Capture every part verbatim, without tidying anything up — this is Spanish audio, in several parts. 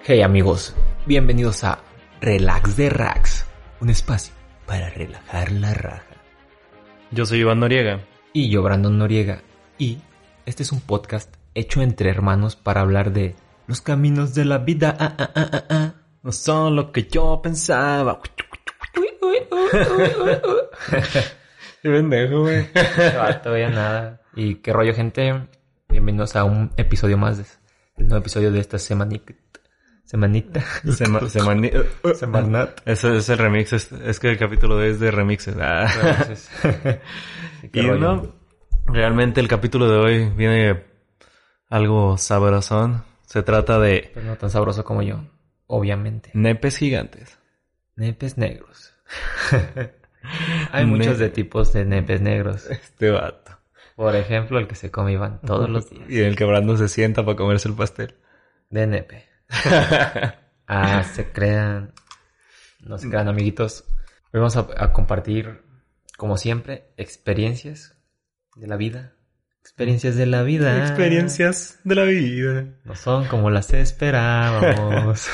Hey amigos, bienvenidos a Relax de Rax, un espacio para relajar la raja. Yo soy Iván Noriega. Y yo Brandon Noriega. Y este es un podcast hecho entre hermanos para hablar de los caminos de la vida. Ah, ah, ah, ah, ah. No son lo que yo pensaba. Uy, uy, uy, uy, uy. Qué pendejo, güey. No, todavía nada. ¿Y qué rollo, gente? Bienvenidos a un episodio más de el nuevo episodio de esta semanita. Semanita. Sema, semani, Semanat. Ese es el remix. Es, es que el capítulo es de remixes. Ah. Remixes. Y no, realmente el capítulo de hoy viene algo sabrosón. Se trata de... Pero no tan sabroso como yo, obviamente. Nepes gigantes. Nepes negros. Hay muchos de tipos de nepes negros. Este vato. Por ejemplo, el que se come Iván todos los días. Y el que Brandon se sienta para comerse el pastel. De nepe. Ah, se crean. No se crean, amiguitos. Hoy vamos a, a compartir, como siempre, experiencias de la vida. Experiencias de la vida. Experiencias de la vida. No son como las esperábamos.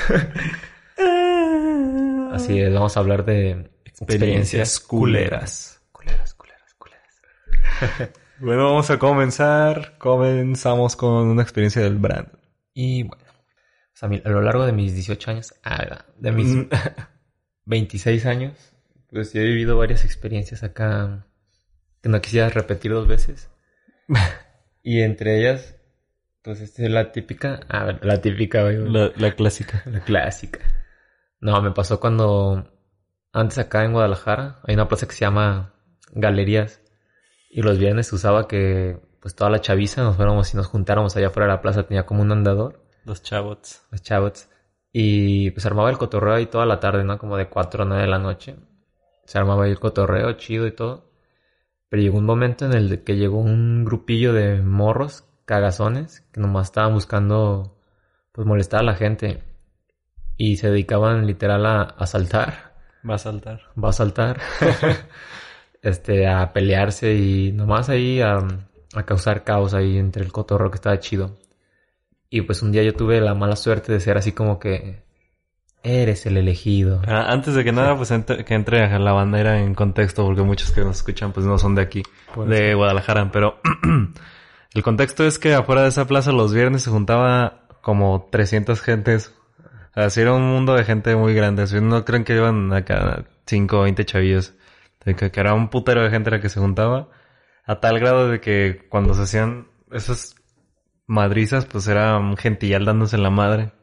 Así es, vamos a hablar de experiencias culeras. Culeras, culeras, culeras. Bueno, vamos a comenzar. Comenzamos con una experiencia del Brandon. Y bueno, o sea, a lo largo de mis dieciocho años, ah, de mis veintiséis años, pues yo he vivido varias experiencias acá que no quisiera repetir dos veces. Y entre ellas, pues esta es la típica, ah, la típica, güey. La, la clásica. La clásica. No, me pasó cuando antes acá en Guadalajara hay una plaza que se llama Galerías. Y los viernes se usaba que pues toda la chaviza nos fuéramos y nos juntáramos allá afuera de la plaza. Tenía como un andador. Los chavots. Los chavots. Y pues armaba el cotorreo ahí toda la tarde, ¿no? Como de cuatro a nueve de la noche. Se armaba ahí el cotorreo chido y todo. Pero llegó un momento en el que llegó un grupillo de morros cagazones que nomás estaban buscando pues molestar a la gente. Y se dedicaban literal a, a saltar. Va a saltar. Va a saltar. este, a pelearse y nomás ahí a, a causar caos ahí entre el cotorreo que estaba chido. Y pues un día yo tuve la mala suerte de ser así como que eres el elegido. Ah, antes de que nada, pues entre, que entre a la bandera en contexto, porque muchos que nos escuchan pues no son de aquí, pues de sí. Guadalajara. Pero el contexto es que afuera de esa plaza los viernes se juntaba como trescientas gentes. Así era un mundo de gente muy grande. Así no creen que iban acá cinco o veinte chavillos. De que, que era un putero de gente la que se juntaba. A tal grado de que cuando se hacían esas madrizas, pues era un gentillal dándose en la madre.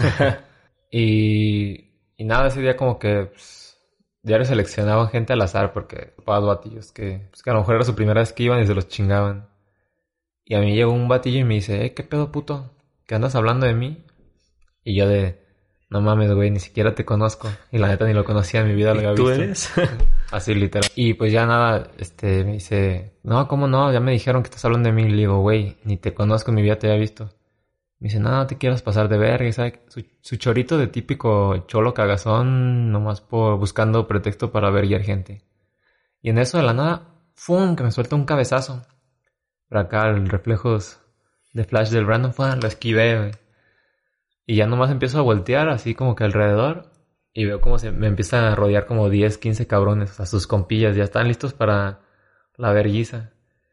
y, y nada, ese día como que pues, diario seleccionaban gente al azar porque topaban batillos que, pues, que a lo mejor era su primera vez que iban y se los chingaban. Y a mí llegó un batillo y me dice, eh, ¿qué pedo, puto? ¿Qué andas hablando de mí? Y yo de... No mames, güey, ni siquiera te conozco. Y la neta ni lo conocía en mi vida, lo había visto. ¿Tú eres? Así, literal. Y pues ya nada, este, me dice... No, ¿cómo no? Ya me dijeron que estás hablando de mí. Y le digo, güey, ni te conozco en mi vida, te había visto. Me dice, no, no te quieras pasar de verga, ¿sabes? Su, su chorito de típico cholo cagazón, nomás por buscando pretexto para verguiar gente. Y en eso, de la nada, ¡fum! Que me suelta un cabezazo. Por acá, el reflejos de flash del Brandon, ¡fum! Lo esquivé, güey. Y ya nomás empiezo a voltear así como que alrededor. Y veo como se me empiezan a rodear como diez, quince cabrones. O sea, sus compillas ya están listos para la verguiza.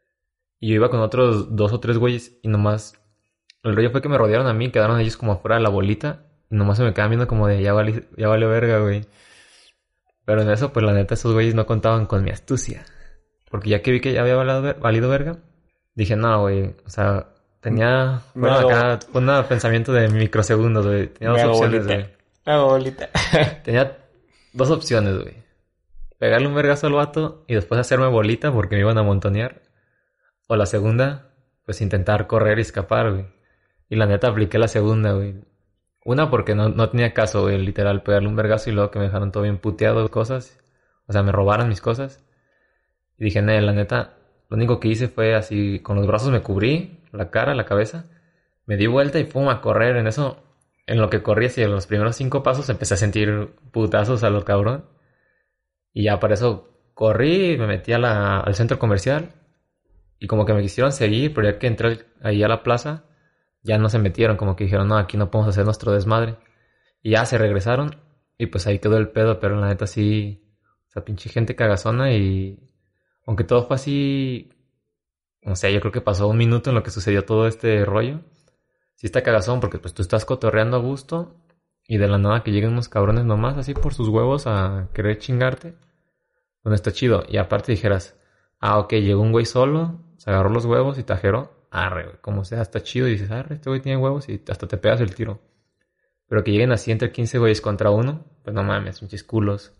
Y yo iba con otros dos o tres güeyes. Y nomás... El rollo fue que me rodearon a mí. Quedaron ellos como afuera de la bolita. Y nomás se me quedaban viendo como de... Ya vale, ya vale verga, güey. Pero en eso, pues la neta, esos güeyes no contaban con mi astucia. Porque ya que vi que ya había valido, valido verga... Dije, no, güey. O sea... Tenía... Bueno, no, acá fue un pensamiento de microsegundos, güey. Tenía dos opciones, güey. La bolita. Tenía dos opciones, güey. Pegarle un vergazo al vato y después hacerme bolita porque me iban a montonear. O la segunda, pues intentar correr y escapar, güey. Y la neta apliqué la segunda, güey. Una porque no, no tenía caso, güey. Literal, pegarle un vergazo y luego que me dejaron todo bien puteado cosas. O sea, me robaron mis cosas. Y dije, no, la neta, lo único que hice fue así, con los brazos me cubrí. La cara, la cabeza, me di vuelta y pum, a correr. En eso, en lo que corrí, así en los primeros cinco pasos, empecé a sentir putazos a lo cabrón. Y ya para eso corrí y me metí a la, al centro comercial. Y como que me quisieron seguir, pero ya que entré ahí a la plaza, ya no se metieron. Como que dijeron, no, aquí no podemos hacer nuestro desmadre. Y ya se regresaron. Y pues ahí quedó el pedo. Pero la neta sí... O sea, pinche gente cagazona y... Aunque todo fue así... No sé, yo creo que pasó un minuto en lo que sucedió todo este rollo. Sí está cagazón porque pues tú estás cotorreando a gusto. Y de la nada que lleguen unos cabrones nomás así por sus huevos a querer chingarte. Bueno, está chido. Y aparte dijeras... Ah, ok, llegó un güey solo. Se agarró los huevos y tajeró. Arre, güey. Como sea, está chido. Y dices, arre, este güey tiene huevos y hasta te pegas el tiro. Pero que lleguen así entre quince güeyes contra uno. Pues no mames, pinches culos.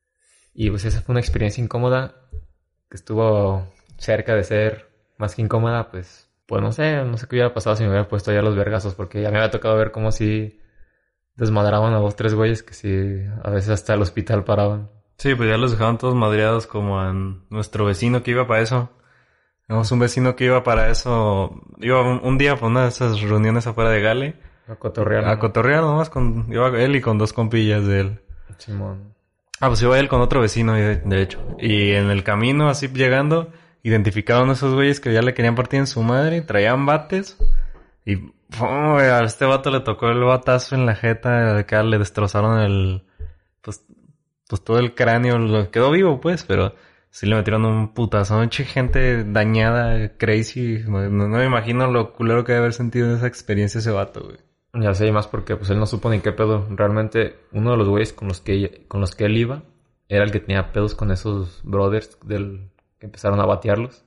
Y pues esa fue una experiencia incómoda. Que estuvo cerca de ser más que incómoda. Pues, pues no sé, no sé qué hubiera pasado si me hubiera puesto ya los vergazos. Porque ya me había tocado ver cómo si desmadraban a dos, tres güeyes que si a veces hasta el hospital paraban. Sí, pues ya los dejaban todos madreados como a nuestro vecino que iba para eso. Tenemos un vecino que iba para eso. Iba un, un día para una de esas reuniones afuera de Gale. A cotorrear. A cotorrear nomás. Con, iba él y con dos compillas de él. Simón. Ah, pues iba él con otro vecino, de, de hecho. Y en el camino, así llegando, identificaron a esos güeyes que ya le querían partir en su madre. Traían bates. Y ¡pum! A este vato le tocó el batazo en la jeta. De que le destrozaron el... Pues, pues todo el cráneo. Lo quedó vivo, pues, pero... Sí le metieron un putazo. Mucha gente dañada, crazy. No, no me imagino lo culero que debe haber sentido en esa experiencia ese vato, güey. Ya sé, y más porque pues él no supo ni qué pedo. Realmente, uno de los güeyes con los que con los que él iba era el que tenía pedos con esos brothers del que empezaron a batearlos.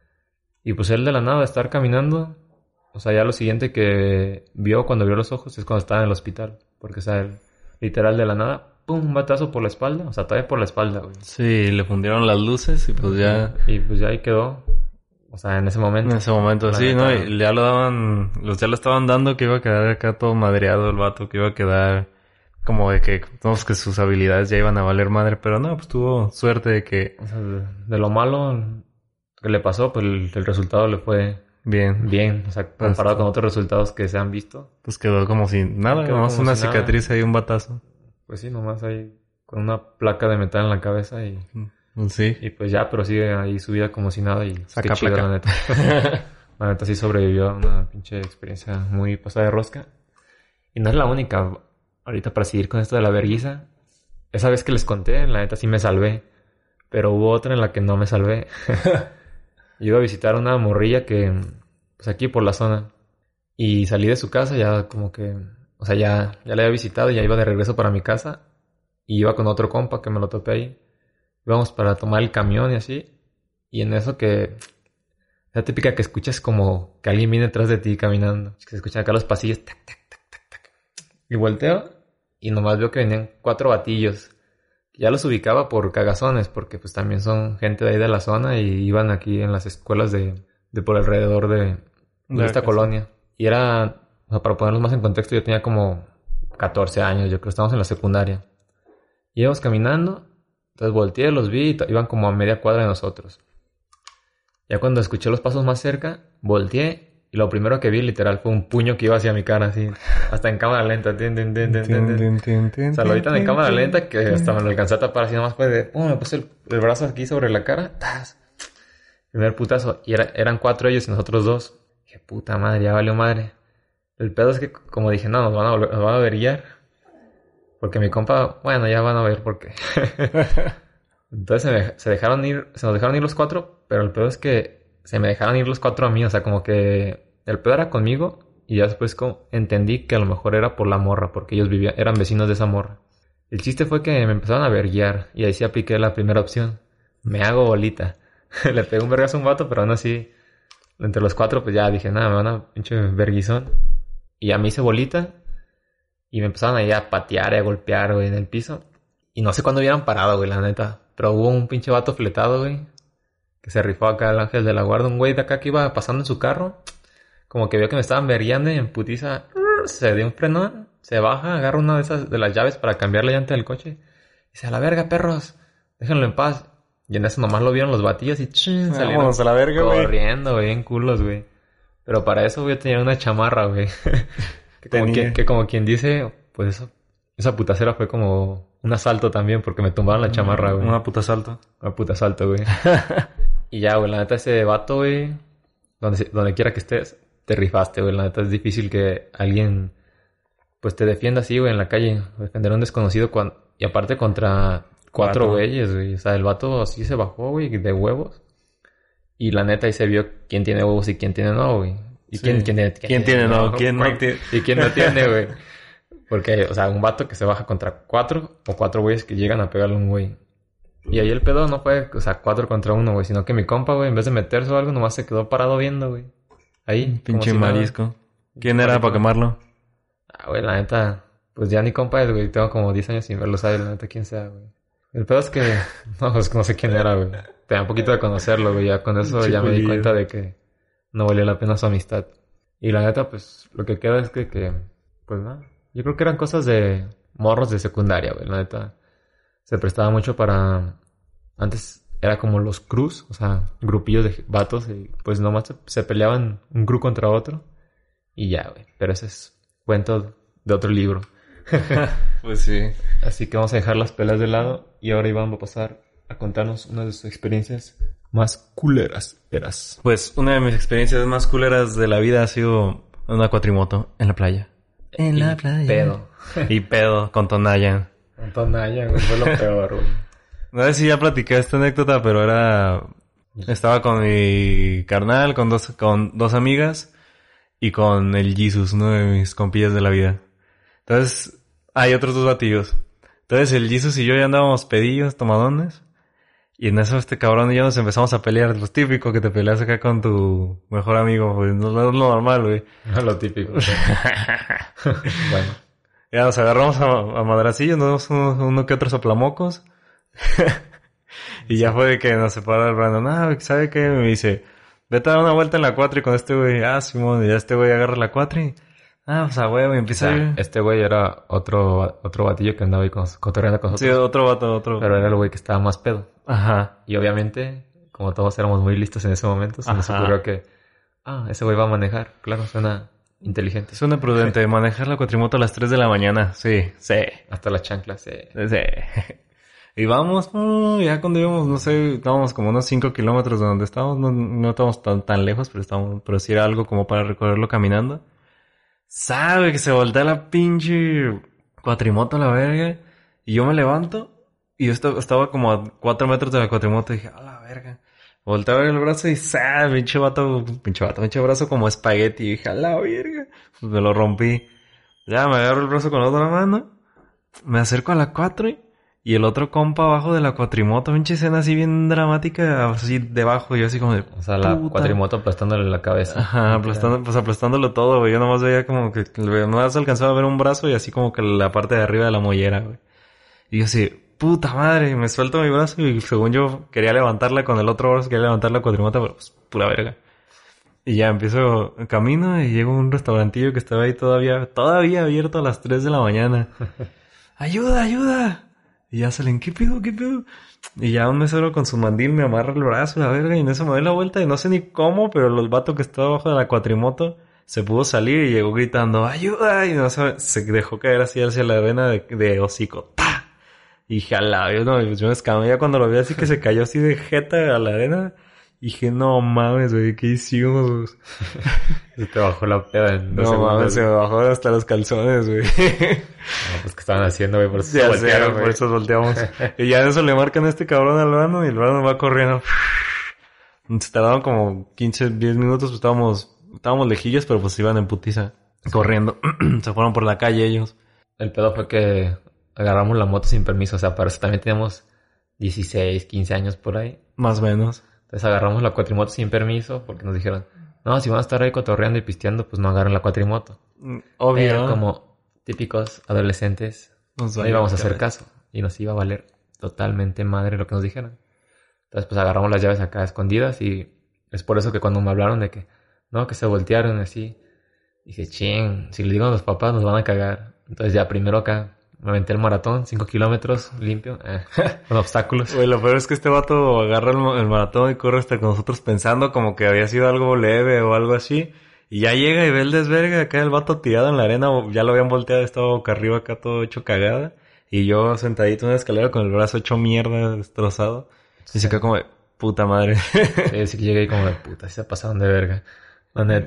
Y pues él de la nada, de estar caminando, o sea, ya lo siguiente que vio cuando abrió los ojos es cuando estaba en el hospital. Porque, o sea, él, literal de la nada, pum, un batazo por la espalda. O sea, todavía por la espalda, güey. Sí, le fundieron las luces y pues ya... Y pues ya ahí quedó. O sea, en ese momento. En ese momento, sí, ¿no? Y ya lo daban... Los ya lo estaban dando que iba a quedar acá todo madreado el vato. Que iba a quedar como de que... No, pues que sus habilidades ya iban a valer madre. Pero no, pues tuvo suerte de que... O sea, de, de lo malo que le pasó, pues el, el resultado le fue... Bien. Bien. O sea, comparado pues, con otros resultados que se han visto. Pues quedó como si nada. Nomás una si cicatriz nada. Ahí, un batazo. Pues sí, nomás ahí con una placa de metal en la cabeza y... Sí. Y pues ya, pero sigue ahí su vida como si nada y... Saca qué chido, placa. la neta. La neta sí sobrevivió a una pinche experiencia muy pasada de rosca. Y no es la única. Ahorita para seguir con esto de la verguiza. Esa vez que les conté, la neta sí me salvé. Pero hubo otra en la que no me salvé. Yo iba a visitar una morrilla que... Pues aquí por la zona. Y salí de su casa ya como que... O sea, ya, ya la había visitado y ya iba de regreso para mi casa. Y iba con otro compa que me lo topé ahí. Íbamos para tomar el camión y así. Y en eso que... La típica que escuchas como que alguien viene detrás de ti caminando. Que se escuchan acá los pasillos. Tac, tac, tac, tac, tac. Y volteo y nomás veo que venían cuatro batillos. Ya los ubicaba por cagazones porque pues también son gente de ahí de la zona y iban aquí en las escuelas de, de por alrededor de, de esta colonia. Y era... O sea, para ponerlos más en contexto, yo tenía como catorce años. Yo creo que estábamos en la secundaria. Y íbamos caminando. Entonces volteé, los vi y t- iban como a media cuadra de nosotros. Ya cuando escuché los pasos más cerca, volteé. Y lo primero que vi, literal, fue un puño que iba hacia mi cara, así. Hasta en cámara lenta. Tin, tin, tin, tin, tin, tin. O sea, lo vi tan en cámara lenta que hasta me lo alcancé a tapar. Así nomás fue de... Pum, me puse el, el brazo aquí sobre la cara. ¡Tas! Primer putazo. Y era, eran cuatro ellos y nosotros dos. Dije, puta madre, ya valió madre. El pedo es que, como dije, no, nos van a, volver, nos van a averiguar. Porque mi compa, bueno, ya van a ver por qué. Entonces se, me, se dejaron ir, se nos dejaron ir los cuatro, pero el pedo es que se me dejaron ir los cuatro a mí. O sea, como que el pedo era conmigo y ya después como entendí que a lo mejor era por la morra, porque ellos vivían, eran vecinos de esa morra. El chiste fue que me empezaron a verguiar y ahí sí apliqué la primera opción. Me hago bolita. Le pegué un vergazo a un vato, pero aún así, entre los cuatro, pues ya dije, nada, me van a pinche verguizón. Y ya me hice bolita. Y me empezaron ahí a patear y a golpear, güey, en el piso. Y no sé cuándo hubieran parado, güey, la neta. Pero hubo un pinche vato fletado, güey. Que se rifó acá el ángel de la guarda. Un güey de acá que iba pasando en su carro. Como que vio que me estaban verguiando y en putiza. Se dio un frenón. Se baja, agarra una de esas de las llaves para cambiar la llanta del coche. Y dice, a la verga, perros. Déjenlo en paz. Y en eso nomás lo vieron los batillos y chin, salieron a la verga, güey. Corriendo, güey, en culos, güey. Pero para eso, güey, tenía una chamarra, güey. que, como quien, que como quien dice, pues eso, esa putacera fue como un asalto también, porque me tumbaron la chamarra, güey. Una puta asalto. Una puta asalto, güey. Y ya, güey, la neta, ese vato, güey, donde, donde quiera que estés, te rifaste, güey. La neta, es difícil que alguien pues te defienda así, güey, en la calle. Defender a un desconocido cuando... Y aparte contra cuatro güeyes, güey. O sea, el vato así se bajó, güey, de huevos. Y la neta ahí se vio quién tiene huevos y quién tiene no, güey. Y Sí. quién, quién, quién, ¿Quién tiene no? ¿Quién no tiene? Y quién no tiene, güey. Porque, o sea, un vato que se baja contra cuatro o cuatro güeyes que llegan a pegarle a un güey. Y ahí el pedo no fue, o sea, cuatro contra uno, güey. Sino que mi compa, güey, en vez de meterse o algo, nomás se quedó parado viendo, güey. Ahí. Pinche como si nada. marisco. ¿Quién era para quemarlo? Ah, güey, la neta... Pues ya ni compa es, güey. Tengo como diez años sin verlo, ¿sabes? La neta, quién sea, güey. El pedo es que... No, pues no sé quién era, güey. Tenía un poquito de conocerlo, güey. Ya con eso ya me di cuenta de que no valía la pena su amistad. Y la neta, pues, lo que queda es que... que pues nada. Yo creo que eran cosas de morros de secundaria, güey. La neta, se prestaba mucho para... Antes era como los cruz, o sea, grupillos de vatos. Y pues nomás se, se peleaban un crew contra otro. Y ya, güey. Pero ese es cuento de otro libro. Pues sí. Así que vamos a dejar las pelas de lado y ahora Iván va a pasar a contarnos una de sus experiencias más culeras. Eras. Pues una de mis experiencias más culeras de la vida ha sido una cuatrimoto en la playa. En Y la playa. pedo. Y pedo con Tonayan. Con Tonaya, güey, fue lo peor, güey. No sé si ya platiqué esta anécdota, pero era... Estaba con mi carnal, con dos, con dos amigas y con el Jesus, uno de mis compillas de la vida. Entonces... Hay otros dos batillos. Entonces el Jesus y yo ya andábamos pedillos, tomadones. Y en eso este cabrón y yo nos empezamos a pelear. Lo típico que te peleas acá con tu mejor amigo, güey. No es lo normal, güey. No lo típico. Bueno. Ya nos agarramos a, a madracillos, nos dimos uno, uno que otro soplamocos. Y ya fue de que nos separó el Brandon. Ah, ¿sabe qué? Me dice, vete a dar una vuelta en la cuatro y con este güey. Ah, Simón, y ya este güey agarra la cuatro y... Ah, pues a huevo, y empieza O sea, a ir. este güey era otro, otro batillo que andaba ahí con, cotorreando con Sí, nosotros. otro vato, otro. Pero era el güey que estaba más pedo. Ajá. Y obviamente, como todos éramos muy listos en ese momento, se nos Ajá. ocurrió que... Ah, ese güey va a manejar. Claro, suena inteligente. Suena prudente manejar la cuatrimoto a las tres de la mañana. Sí, sí. Hasta las chanclas, sí. Sí. Y vamos, oh, ya cuando íbamos, no sé, estábamos como unos cinco kilómetros de donde estábamos. No, no estábamos tan, tan lejos, pero estábamos, pero sí era algo como para recorrerlo caminando. Sabe que se voltea la pinche cuatrimoto a la verga. Y yo me levanto. Y yo estaba, estaba como a cuatro metros de la cuatrimoto. Y dije, a la verga. Volteé a ver el brazo y ¡sabe! Pinche vato, pinche vato, pinche brazo como espagueti. Y dije, a la verga. Pues me lo rompí. Ya me agarro el brazo con la otra mano. Me acerco a la cuatro. Y el otro compa abajo de la cuatrimoto. Pinche escena así bien dramática. Así debajo. Y yo así como de... O sea, la puta. cuatrimoto aplastándole la cabeza. Ajá, aplastando, pues aplastándolo todo, güey. Yo nomás veía como que... Nomás alcanzaba a ver un brazo y así como que la parte de arriba de la mollera, güey. Y yo así... Puta madre, me suelto mi brazo y según yo quería levantarla con el otro brazo, quería levantar la cuatrimoto, pero pues pura verga. Y ya empiezo el camino y llego a un restaurantillo que estaba ahí todavía, todavía abierto a las tres de la mañana. ¡Ayuda, ayuda! Y ya salen, ¿qué pedo, qué pedo? Y ya un mesero con su mandil me amarra el brazo, la verga, y en eso me doy la vuelta y no sé ni cómo, pero el vato que estaba abajo de la cuatrimoto se pudo salir y llegó gritando, ¡ayuda! Y no sé, se dejó caer así hacia la arena de, de hocico. ¡Pah! Y jala, yo, no, yo me escamé ya cuando lo vi así que se cayó así de jeta a la arena. Y dije, no mames, güey, ¿qué hicimos? Se te bajó la peda en dos No segundos. mames, se me bajó hasta los calzones, güey. No, pues que estaban haciendo, güey, por eso Ya se sé, voltearon, por güey. eso volteamos. Y ya en eso le marcan a este cabrón al Brandon y el Brandon va corriendo. Se tardaron como quince, diez minutos, pues estábamos, estábamos lejillos, pero pues iban en putiza, corriendo. Se fueron por la calle ellos. El pedo fue que agarramos la moto sin permiso, o sea, para eso también teníamos dieciséis, quince años por ahí. Más o menos. Entonces agarramos la cuatrimoto sin permiso porque nos dijeron, no, si van a estar ahí cotorreando y pisteando, pues no agarren la cuatrimoto. Obvio. Pero como típicos adolescentes, Nos no valió íbamos a hacer cabeza. caso y nos iba a valer totalmente madre lo que nos dijeran. Entonces pues agarramos las llaves acá escondidas y es por eso que cuando me hablaron de que, no, que se voltearon así, dije, ching, si le digo a los papás nos van a cagar. Entonces ya primero acá me aventé el maratón, cinco kilómetros, limpio, eh, con obstáculos. Güey, lo peor es que este vato agarra el, el maratón y corre hasta con nosotros pensando como que había sido algo leve o algo así. Y ya llega y ve el desvergue acá, el vato tirado en la arena, ya lo habían volteado, estaba boca arriba acá todo hecho cagada. Y yo sentadito en una escalera con el brazo hecho mierda, destrozado. Y Sí. se quedó como de puta madre. Sí, sí que llegué ahí como de puta, sí se pasaron de verga. La neta.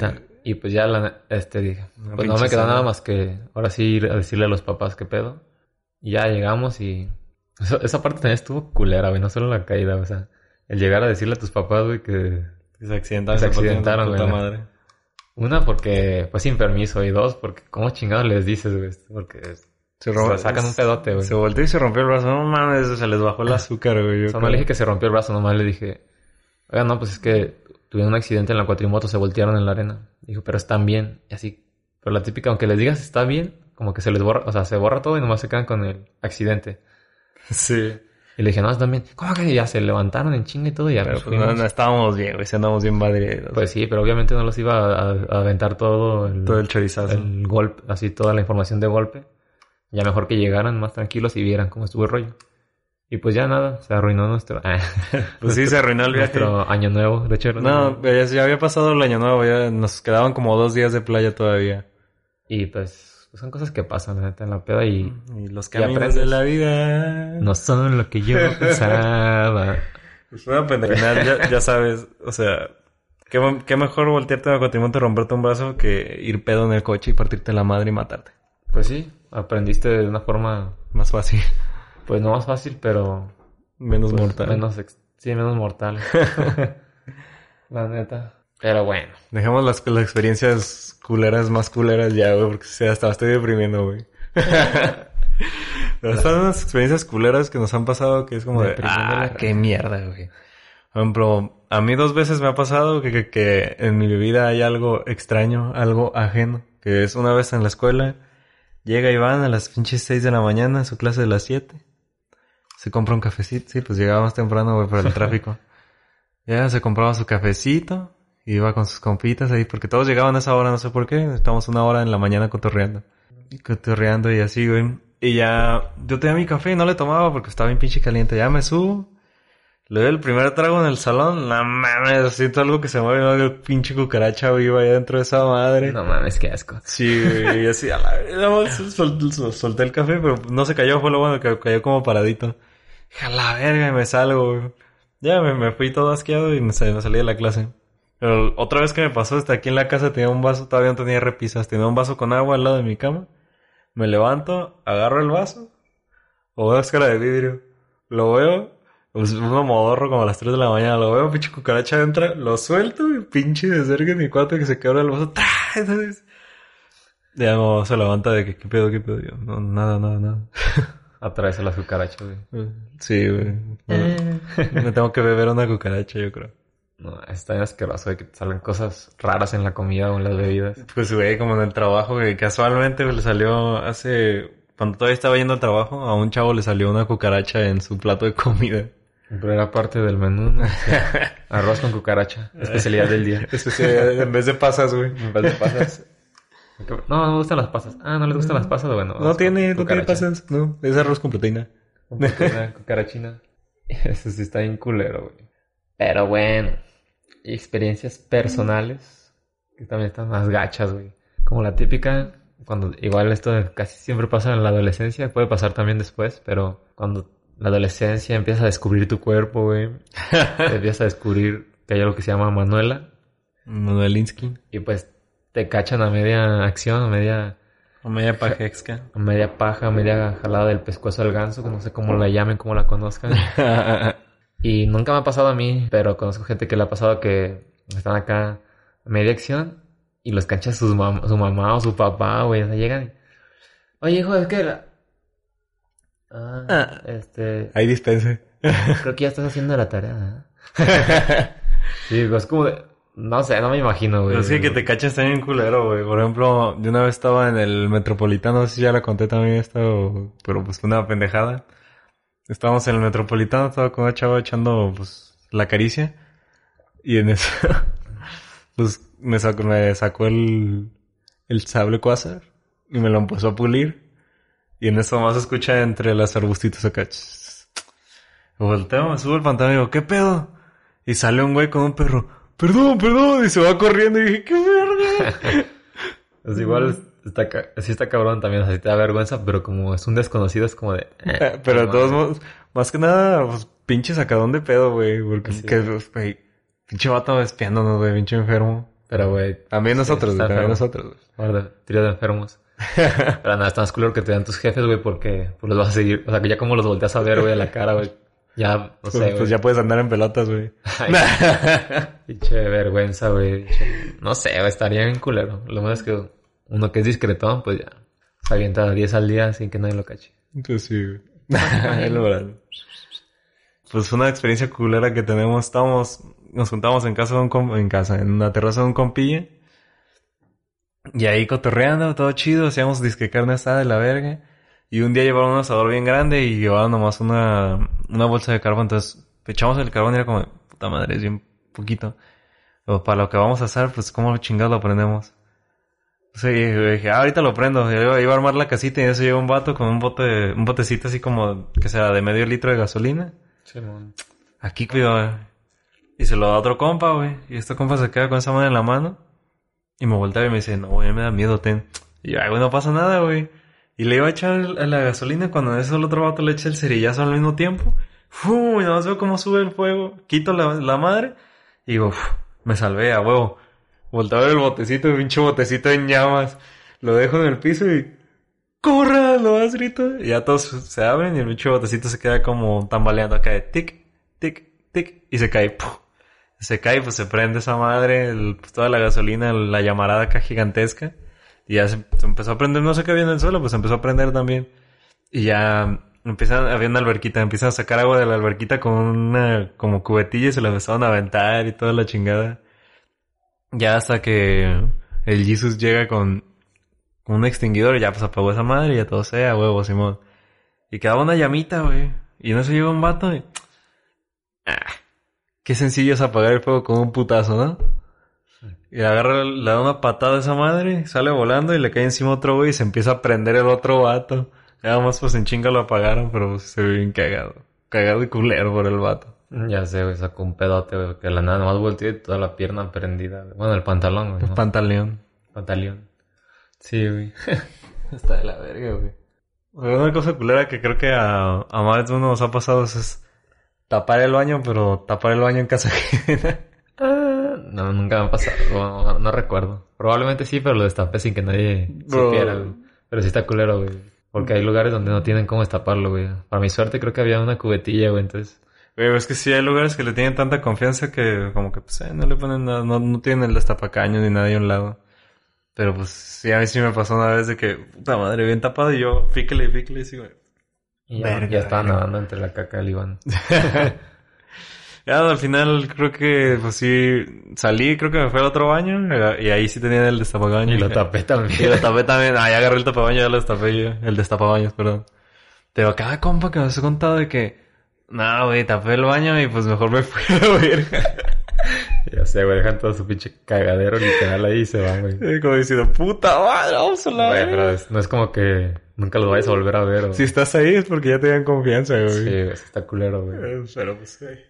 Y pues ya, la, este, dije, Una pues no pinche me queda cena. nada más que ahora sí ir a decirle a los papás qué pedo. Y ya llegamos y... Eso, esa parte también estuvo culera, güey. No solo la caída, o sea... El llegar a decirle a tus papás, güey, que... Que se accidentaron. Se se partieron accidentaron, su puta güey. madre. Una, porque fue sin permiso. Y dos, porque... ¿Cómo chingados les dices, güey? Porque... Se, o rom- sea, sacan un pedote, güey. Se volteó y se rompió el brazo. No mames, se les bajó el azúcar, güey. O Yo sea, no le dije que se rompió el brazo, nomás le dije... Oiga, no, pues es que... Tuvieron un accidente en la cuatrimoto, se voltearon en la arena. Dijo, pero están bien. Y así... Pero la típica, aunque les digas está bien... Como que se les borra... O sea, se borra todo y nomás se quedan con el accidente. Sí. Y le dije, no, están bien. ¿Cómo que ya se levantaron en chinga y todo? Y ya Pero nos pues no, fuimos. no estábamos bien, güey. Si andamos bien madre. Pues sí, pero obviamente no los iba a, a- a aventar todo el, Todo el chorizazo. el golpe, así toda la información de golpe. Ya mejor que llegaran más tranquilos y vieran cómo estuvo el rollo. Y pues ya nada, se arruinó nuestro... Pues sí, se arruinó el viaje. nuestro año nuevo. De hecho, era- No, ya, ya había pasado el año nuevo. Ya nos quedaban como dos días de playa todavía. Y pues, pues son cosas que pasan, la neta, en la peda y Y los Y caminos aprendes. de la vida. no son lo que yo pensaba. Pues fue una pendejada, ya, ya sabes. O sea, qué, qué mejor voltearte a cuatrimoto y romperte un brazo que ir pedo en el coche y partirte la madre y matarte. Pues sí, aprendiste de una forma, Más fácil. pues no más fácil, pero... Menos pues, mortal. Menos, ex- sí, menos mortal. La neta. Pero bueno. Dejemos las, las experiencias culeras más culeras ya, güey, porque sí, hasta estoy deprimiendo, güey. Pero están unas experiencias culeras que nos han pasado que es como de, Deprimiendo ah, la qué mierda, güey. Por ejemplo, a mí dos veces me ha pasado que, que, que en mi vida hay algo extraño, algo ajeno, que es una vez en la escuela, llega Iván a las pinches seis de la mañana, a su clase de las siete, se compra un cafecito, sí, pues llegaba más temprano, güey, por el tráfico. Ya se compraba su cafecito, y iba con sus compitas ahí, porque todos llegaban a esa hora, no sé por qué, estábamos una hora en la mañana cotorreando. Y cotorreando y así, güey. Y ya, yo tenía mi café y no le tomaba porque estaba bien pinche caliente. Ya me subo, le doy el primer trago en el salón, no mames, siento algo que se mueve, ¿no? El pinche cucaracha viva ahí dentro de esa madre. No mames, qué asco. Sí, güey, y así, a la verga, sol- sol- solté el café, pero no se cayó, fue lo bueno, que cayó como paradito. Dije, a la verga, y me salgo, güey. Ya, me, me fui todo asqueado y me, sal- me salí de la clase. Pero otra vez que me pasó, hasta aquí en la casa tenía un vaso, todavía no tenía repisas, tenía un vaso con agua al lado de mi cama. Me levanto, agarro el vaso, o una cáscara de vidrio, lo veo, pues uno modorro como a las tres de la mañana, lo veo, pinche cucaracha entra, lo suelto y pinche de cerca mi cuate que se quebra el vaso, ¡tra! Entonces, ya no se levanta de que, ¿qué pedo, qué pedo? Yo, no, nada, nada, nada. Atraes a la cucaracha, güey. Sí, güey. Eh. Me tengo que beber una cucaracha, yo creo. No, está bien asqueroso de que te salgan cosas raras en la comida o en las bebidas. Pues, güey, como en el trabajo, que casualmente le salió hace... Cuando todavía estaba yendo al trabajo, a un chavo le salió una cucaracha en su plato de comida. Pero era parte del menú, ¿no? O sea, arroz con cucaracha. Especialidad del día. Especialidad en vez de pasas, güey. En vez de pasas. No, no me gustan las pasas. Ah, ¿no les gustan las pasas? Bueno. No tiene, no tiene cucaracha. pasas. No, es arroz con proteína. Un proteína, cucarachina. Eso sí está bien culero, güey. Pero bueno. Y experiencias personales que también están más gachas, güey. Como la típica, cuando igual esto casi siempre pasa en la adolescencia, puede pasar también después, pero cuando la adolescencia empieza a descubrir tu cuerpo, güey. Te empiezas a descubrir que hay algo que se llama Manuela. Manuelinsky. Y pues te cachan a media acción, a media, O media pajexca. a media paja, a media jalada del pescuezo al ganso, que no sé cómo la llamen, cómo la conozcan. Y nunca me ha pasado a mí, pero conozco gente que le ha pasado que están acá a media acción y los cancha sus mam- su mamá o su papá, güey. O sea, llegan y... Oye, hijo, es que... La... Ah, Ah. este... Ahí dispense. Creo que ya estás haciendo la tarea, ¿eh? Sí, es como de... No sé, no me imagino, güey. Es que que te caches está bien culero, güey. Por ejemplo, yo una vez estaba en el Metropolitano, no sé si ya la conté también esto, pero pues fue una pendejada. Estábamos en el Metropolitano, estaba con una chava echando, pues, la caricia. Y en eso, pues, me sacó, me sacó el, el sable Quasar y me lo empezó a pulir. Y en eso más se escucha entre las arbustitos acá. Me volteo, me subo el pantalón y digo, ¿qué pedo? Y sale un güey con un perro. Perdón, perdón. Y se va corriendo y dije, ¡qué verga! Pues igual está, ca- sí está cabrón también, o sea, sí te da vergüenza, pero como es un desconocido es como de... eh, Pero de no todos mames. modos, más que nada, pues, pinche sacadón de pedo, güey. Porque, Sí. que, pues, güey, pinche vato espiándonos, güey, pinche enfermo. Pero, güey... También nosotros, sí, güey. También nosotros, güey. Guarda, trío de enfermos. Pero nada, está más culero que te dan tus jefes, güey, porque pues los vas a seguir. O sea, que ya como los volteas a ver, güey, a la cara, güey. Ya, no pues, sé, güey. Pues ya puedes andar en pelotas, güey. Pinche vergüenza, güey. No sé, güey, estaría bien culero. Lo malo es que uno que es discretón, pues ya se avienta diez al día sin que nadie lo cache. Pues sí, güey. Es lo verdad. Pues una experiencia culera que tenemos. Estábamos... Nos juntamos en casa de un comp... En casa, en una terraza de un compilla. Y ahí cotorreando, todo chido. Hacíamos disque carne asada de la verga. Y un día llevaron un asador bien grande y llevaron nomás una... Una bolsa de carbón. Entonces, echamos el carbón y era como... Puta madre, es bien poquito. Pero para lo que vamos a hacer, pues, ¿cómo chingados lo prendemos? Sí, dije, ah, ahorita lo prendo. Y iba, iba a armar la casita y eso llegó un vato con un bote... Un botecito así como... Que sea de medio litro de gasolina. Sí, man. Aquí, cuidado, y se lo da a otro compa, güey. Y este compa se queda con esa mano en la mano. Y me voltea y me dice, no, güey, me da miedo, ten. Y yo, ay, güey, no pasa nada, güey. Y le iba a echar a la gasolina cuando eso el otro vato le echa el cerillazo al mismo tiempo. ¡Fu! Y nada más veo cómo sube el fuego. Quito la, la madre. Y digo, uf, me salvé, a huevo. Volteo a ver el botecito, el pinche botecito en llamas. Lo dejo en el piso y... ¡Corra! Lo vas grito. Y ya todos se abren y el pinche botecito se queda como tambaleando acá de tic, tic, tic. Y se cae. ¡Puf! Se cae, pues se prende esa madre, el, pues, toda la gasolina, la llamarada acá gigantesca. Y ya se, se empezó a prender, no sé qué había en el suelo, pues se empezó a prender también. Y ya empiezan, había una alberquita, empiezan a sacar agua de la alberquita con una como cubetilla y se la empezaron a aventar y toda la chingada. Ya hasta que el Jesus llega con, con un extinguidor y ya pues apagó esa madre y ya todo sea, huevo, Simón. Y quedaba una llamita, güey. Y en eso llegó un vato y... Ah, qué sencillo es apagar el fuego con un putazo, ¿no? Y agarra, le da una patada a esa madre, sale volando y le cae encima otro güey y se empieza a prender el otro vato. Nada más pues en chinga lo apagaron, pero pues, se ve bien cagado. Cagado y culero por el vato. Ya sé, güey, sacó un pedote, güey, que la nada nomás volteó y toda la pierna prendida. Bueno, el pantalón, güey. El ¿no? pantaleón. Pantaleón. Sí, güey. Está de la verga, güey. Una cosa culera que creo que a, a más de uno nos ha pasado es, es tapar el baño, pero tapar el baño en casa ajena. Ah, no, nunca me ha pasado. No, no recuerdo. Probablemente sí, pero lo destapé sin que nadie Bro. supiera, güey. Pero sí está culero, güey. Porque hay lugares donde no tienen cómo destaparlo, güey. Para mi suerte creo que había una cubetilla, güey, entonces... Güey, es que sí hay lugares que le tienen tanta confianza que como que pues eh, no le ponen nada, no, no tienen el destapacaño ni nadie a un lado. Pero pues sí, a mí sí me pasó una vez de que, puta madre, bien tapado y yo píquele y píquele y sí, güey. Y ya, Verga, ya estaba verga. nadando entre la caca del Iván. Ya al final creo que pues sí salí, creo que me fue al otro baño y ahí sí tenía el destapacaño. Y lo tapé también. Y lo tapé también. Ah, ya agarré el tapabaño, ya lo destapé yo. El destapabaños, perdón. Pero cada compa que me has contado de que... No, güey, tapé el baño y pues mejor me fui a la verga. Ya sé, güey, dejan todo su pinche cagadero literal ahí y se van, güey. Como diciendo, puta madre, vamos a la Güey, verga. pero es- no es como que nunca los vayas a volver a ver, o... Si estás ahí es porque ya te dan confianza, güey. Sí, güey, sí está culero, güey. Eh, Pero pues, güey.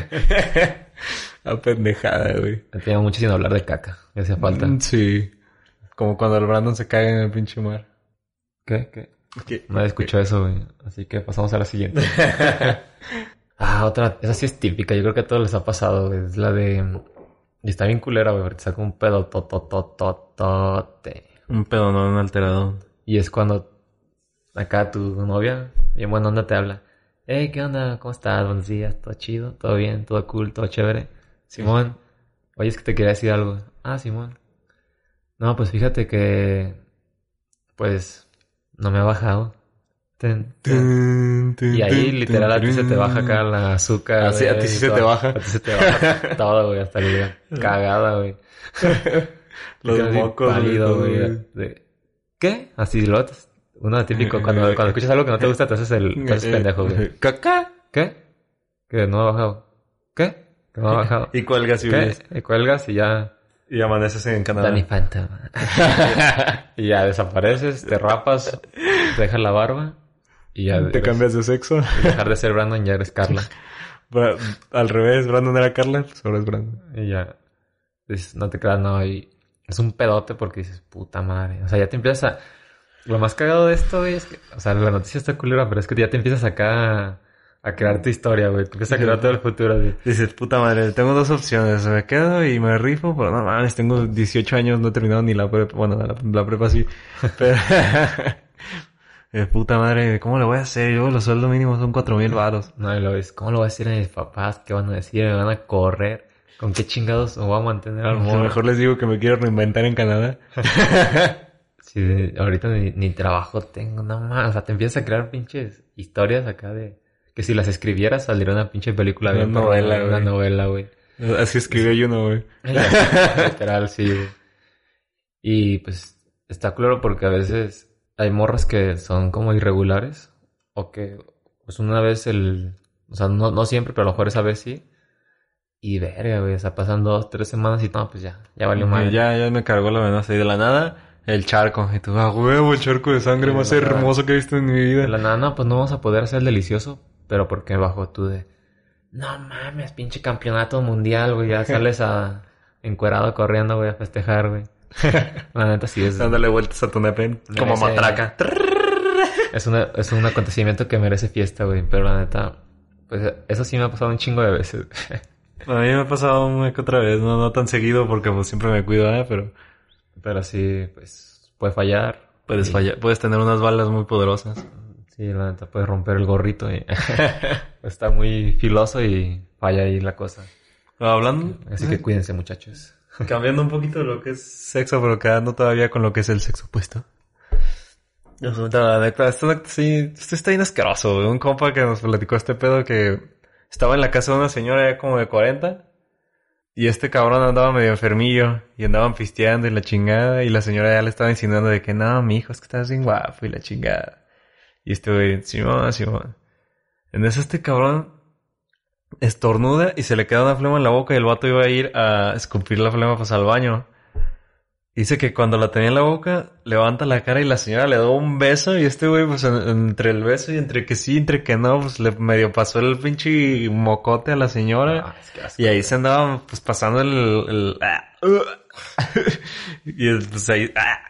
A pendejada, güey. Me tenía mucho sin hablar de caca. Me hacía falta. Mm, Sí. Como cuando el Brandon se cae en el pinche mar. ¿Qué? ¿Qué? ¿Qué? Nadie escuchó eso, güey. Así que pasamos a la siguiente. Ah, otra. Esa sí es típica. Yo creo que a todos les ha pasado, güey. Es la de... Y está bien culera, güey. Porque saca un pedo tototototote. Un pedo, no, un alterado. Y es cuando acá tu novia, bien buena onda, te habla. Hey, ¿qué onda? ¿Cómo estás? Buenos días. ¿Todo chido? ¿Todo bien? ¿Todo cool? ¿Todo chévere? Simón. Oye, es que te quería decir algo. Ah, Simón. No, pues fíjate que... Pues... No me ha bajado. Ten, ten. Y ahí, literal, a ti se te baja acá la azúcar. Ah, sí, a ti sí se te baja. A ti se te baja todo, güey. Hasta el día. Cagada, güey. Los Te quedas así mocos, pálido, güey. güey. De- ¿Qué? Así lo... Uno típico. Cuando, cuando escuchas algo que no te gusta, te haces el... Te haces pendejo, güey. ¿Caca? ¿Qué? Que no ha bajado. ¿Qué? Que no ha bajado. Y cuelgas y ¿Qué? huyes. Y cuelgas y ya... Y amaneces en Canadá. Danny Phantom. Y ya desapareces, te rapas, te dejas la barba y ya... Te eres- cambias de sexo. y dejar de ser Brandon, ya eres Carla. Bra- Al revés, Brandon era Carla, pues ahora es Brandon. Y ya... Dices, no te creas, no. Y es un pedote porque dices, puta madre. O sea, ya te empiezas a... Lo más cagado de esto, güey, es que... O sea, la noticia está culera, pero es que ya te empiezas acá a, a crear tu historia, güey. Te empiezas a crear todo el futuro, güey. Dices, puta madre, tengo dos opciones. Me quedo y me rifo, pero no mames, tengo dieciocho años, no he terminado ni la prepa. Bueno, la, la prepa sí. Pero... eh, puta madre, ¿cómo le voy a hacer? Yo los sueldos mínimos son cuatro mil varos. No, y lo ves, ¿cómo lo voy a decir a mis papás? ¿Qué van a decir? ¿Me van a correr? ¿Con qué chingados me voy a mantener al morro? Mejor les digo que me quiero reinventar en Canadá. Sí, ahorita ni, ni trabajo tengo, nada más. O sea, te empiezas a crear pinches historias acá de... Que si las escribieras saldría una pinche película. Una bien, novela, una, una novela, güey. Así escribió yo uno, güey. Literal, sí, güey. Y pues está claro porque a veces hay morras que son como irregulares. O que pues una vez el... O sea, no, no siempre, pero a lo mejor esa vez sí. Y verga, güey. O sea, pasan dos, tres semanas y no, pues ya. Ya valió Okay, mal. ya, ya me cargó la venada. Y de la nada... El charco. Y tú, ah, huevo, el charco de sangre Sí, más de la hermoso que he visto en mi vida. De la nada, no, pues no vamos a poder hacer el delicioso. Pero porque bajo tú de... No mames, pinche campeonato mundial, güey. Ya sales a... Encuerado corriendo, güey, a festejar, güey. La neta sí es... Dándole vueltas a tu nepen. Merece- Como matraca. Es, una, es un acontecimiento que merece fiesta, güey. Pero la neta... Pues eso sí me ha pasado un chingo de veces. A mí me ha pasado una que otra vez. No, no tan seguido porque pues siempre me cuido, ¿eh? Pero... Pero sí, pues... Puede fallar. Puedes Y- fallar. Puedes tener unas balas muy poderosas. Sí, la neta, puedes romper el gorrito y... Está muy filoso y falla ahí la cosa. Hablando... Así que cuídense, muchachos. Cambiando un poquito de lo que es sexo, pero quedando todavía con lo que es el sexo opuesto. La neta, esto, sí, esto está bien asqueroso, güey. Un compa que nos platicó este pedo que estaba en la casa de una señora ya como de cuarenta. Y este cabrón andaba medio enfermillo. Y andaban pisteando y la chingada. Y la señora ya le estaba insinuando de que no, mi hijo, es que estás bien guapo y la chingada. Y este güey, Simón, Simón. En eso este cabrón estornuda y se le queda una flema en la boca y el vato iba a ir a escupir la flema pues al baño. Dice que cuando la tenía en la boca, levanta la cara y la señora le da un beso y este güey pues en- entre el beso y entre que sí, entre que no, pues le medio pasó el pinche mocote a la señora. Ah, es que asco, Y ahí güey. se andaba pues pasando el... el ah, uh. Y el- pues ahí... ah,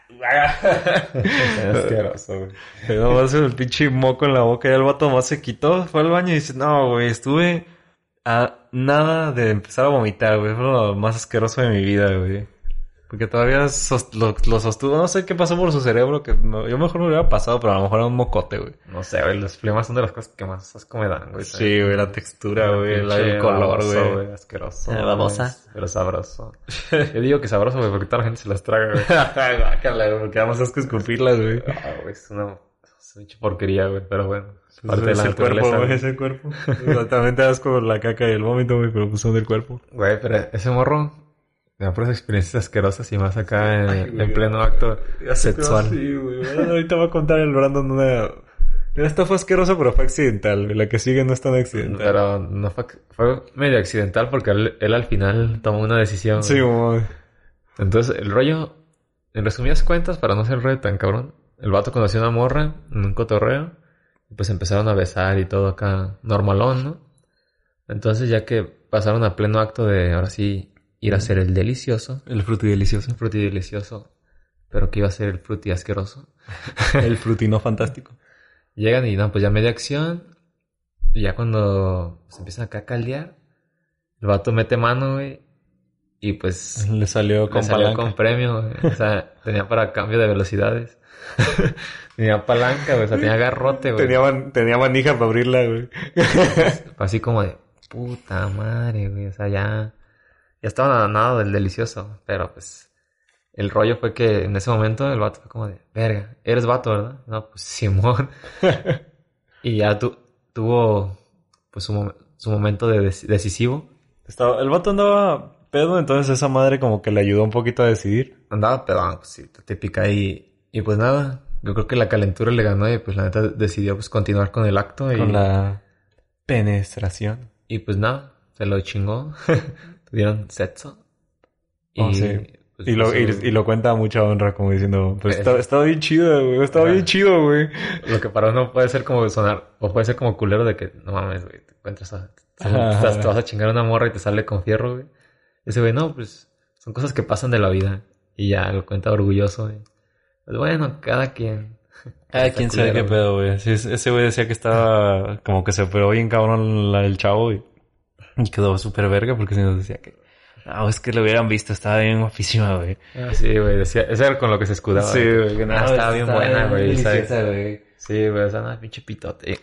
Es asqueroso, güey. Nomás el pinche moco en la boca y el vato más se quitó, fue al baño y dice, no, güey, estuve a nada de empezar a vomitar, güey. Fue lo más asqueroso de mi vida, güey. Porque todavía sos- lo, lo sostuvo. No sé qué pasó por su cerebro, que no- yo mejor me hubiera pasado, pero a lo mejor era un mocote, güey. No sé, güey, los flemas son de las cosas que más asco me dan, güey. Sí, güey, la textura, güey, el, Pinche el color, baboso, güey. Asqueroso. La babosa. güey, Pero sabroso. Yo digo que sabroso, güey, porque toda la gente se las traga, güey. Ay, guácala, güey, porque además asco escupirlas, güey. Ah, güey, es una... Es una pinche porquería, güey, pero bueno. Es Pues parte de es la el cuerpo, naturaleza, güey, güey. es el cuerpo. Exactamente asco la caca y el vómito, güey, pero pues son del cuerpo. Güey, pero ese morro... Me da puras experiencias asquerosas y más acá en, Ay, en güey, pleno no. acto Ya sé, sexual. Sí, güey. Bueno, ahorita va a contar el Brandon una... Esta fue asquerosa, pero fue accidental. güey. La que sigue no es tan accidental. Pero no fue... Fue medio accidental porque él, él al final tomó una decisión. Sí, güey. Entonces, el rollo... En resumidas cuentas, para no ser rollo tan cabrón... El vato conoció a una morra en un cotorreo. Y pues empezaron a besar y todo acá normalón, ¿no? Entonces, ya que pasaron a pleno acto de... Ahora sí... Ir a hacer el delicioso. El fruti delicioso. El fruti delicioso. Pero que iba a ser el fruti asqueroso. El frutino fantástico. Llegan y no, pues ya media acción. Y ya cuando se empiezan acá a caldear, el vato mete mano, güey. Y pues Le salió le con salió palanca. con premio, güey. O sea, tenía para cambio de velocidades. Tenía palanca, güey. O sea, tenía garrote, güey. Tenía, man- tenía manija para abrirla, güey. Fue así como de puta madre, güey. O sea, ya... Ya estaban a nada del delicioso. Pero pues... El rollo fue que en ese momento el vato fue como de... Verga, eres vato, ¿verdad? No, pues Simón. Y ya tu, tuvo... Pues su, mom- su momento de dec- decisivo. Estaba, el vato andaba pedo, entonces esa madre como que le ayudó un poquito a decidir. Andaba pedón, pues sí, típica. Y, y pues nada... Yo creo que la calentura le ganó y pues la neta decidió pues continuar con el acto. Y, Con la penetración. y pues nada, se lo chingó. Tuvieron sexo. Y, Oh, sí. pues, Y lo, y, eso- y lo cuenta a mucha honra, como diciendo, pues Eh. estaba, estaba bien chido, güey. Estaba Ajá. bien chido, güey. Lo que para uno puede ser como sonar, o puede ser como culero de que, no mames, güey, te encuentras a, te, Ajá. estás- te vas a chingar a una morra y te sale con fierro, güey. Y ese güey, no, pues, son cosas que pasan de la vida. Y ya lo cuenta orgulloso, güey. Pues bueno, cada quien. Ah, quién sabe qué pedo, güey. Sí, ese güey decía que estaba como que se operó bien cabrón la, el chavo y, y quedó súper verga porque se nos decía que... No, es que lo hubieran visto, estaba bien guapísima, güey. Ah, sí, güey, decía... Eso era con lo que se escudaba. Sí, güey. Que no, ah, estaba bien estaba buena, güey. Deliciosa, güey. Sí, güey, o sea, no, pinche pitote.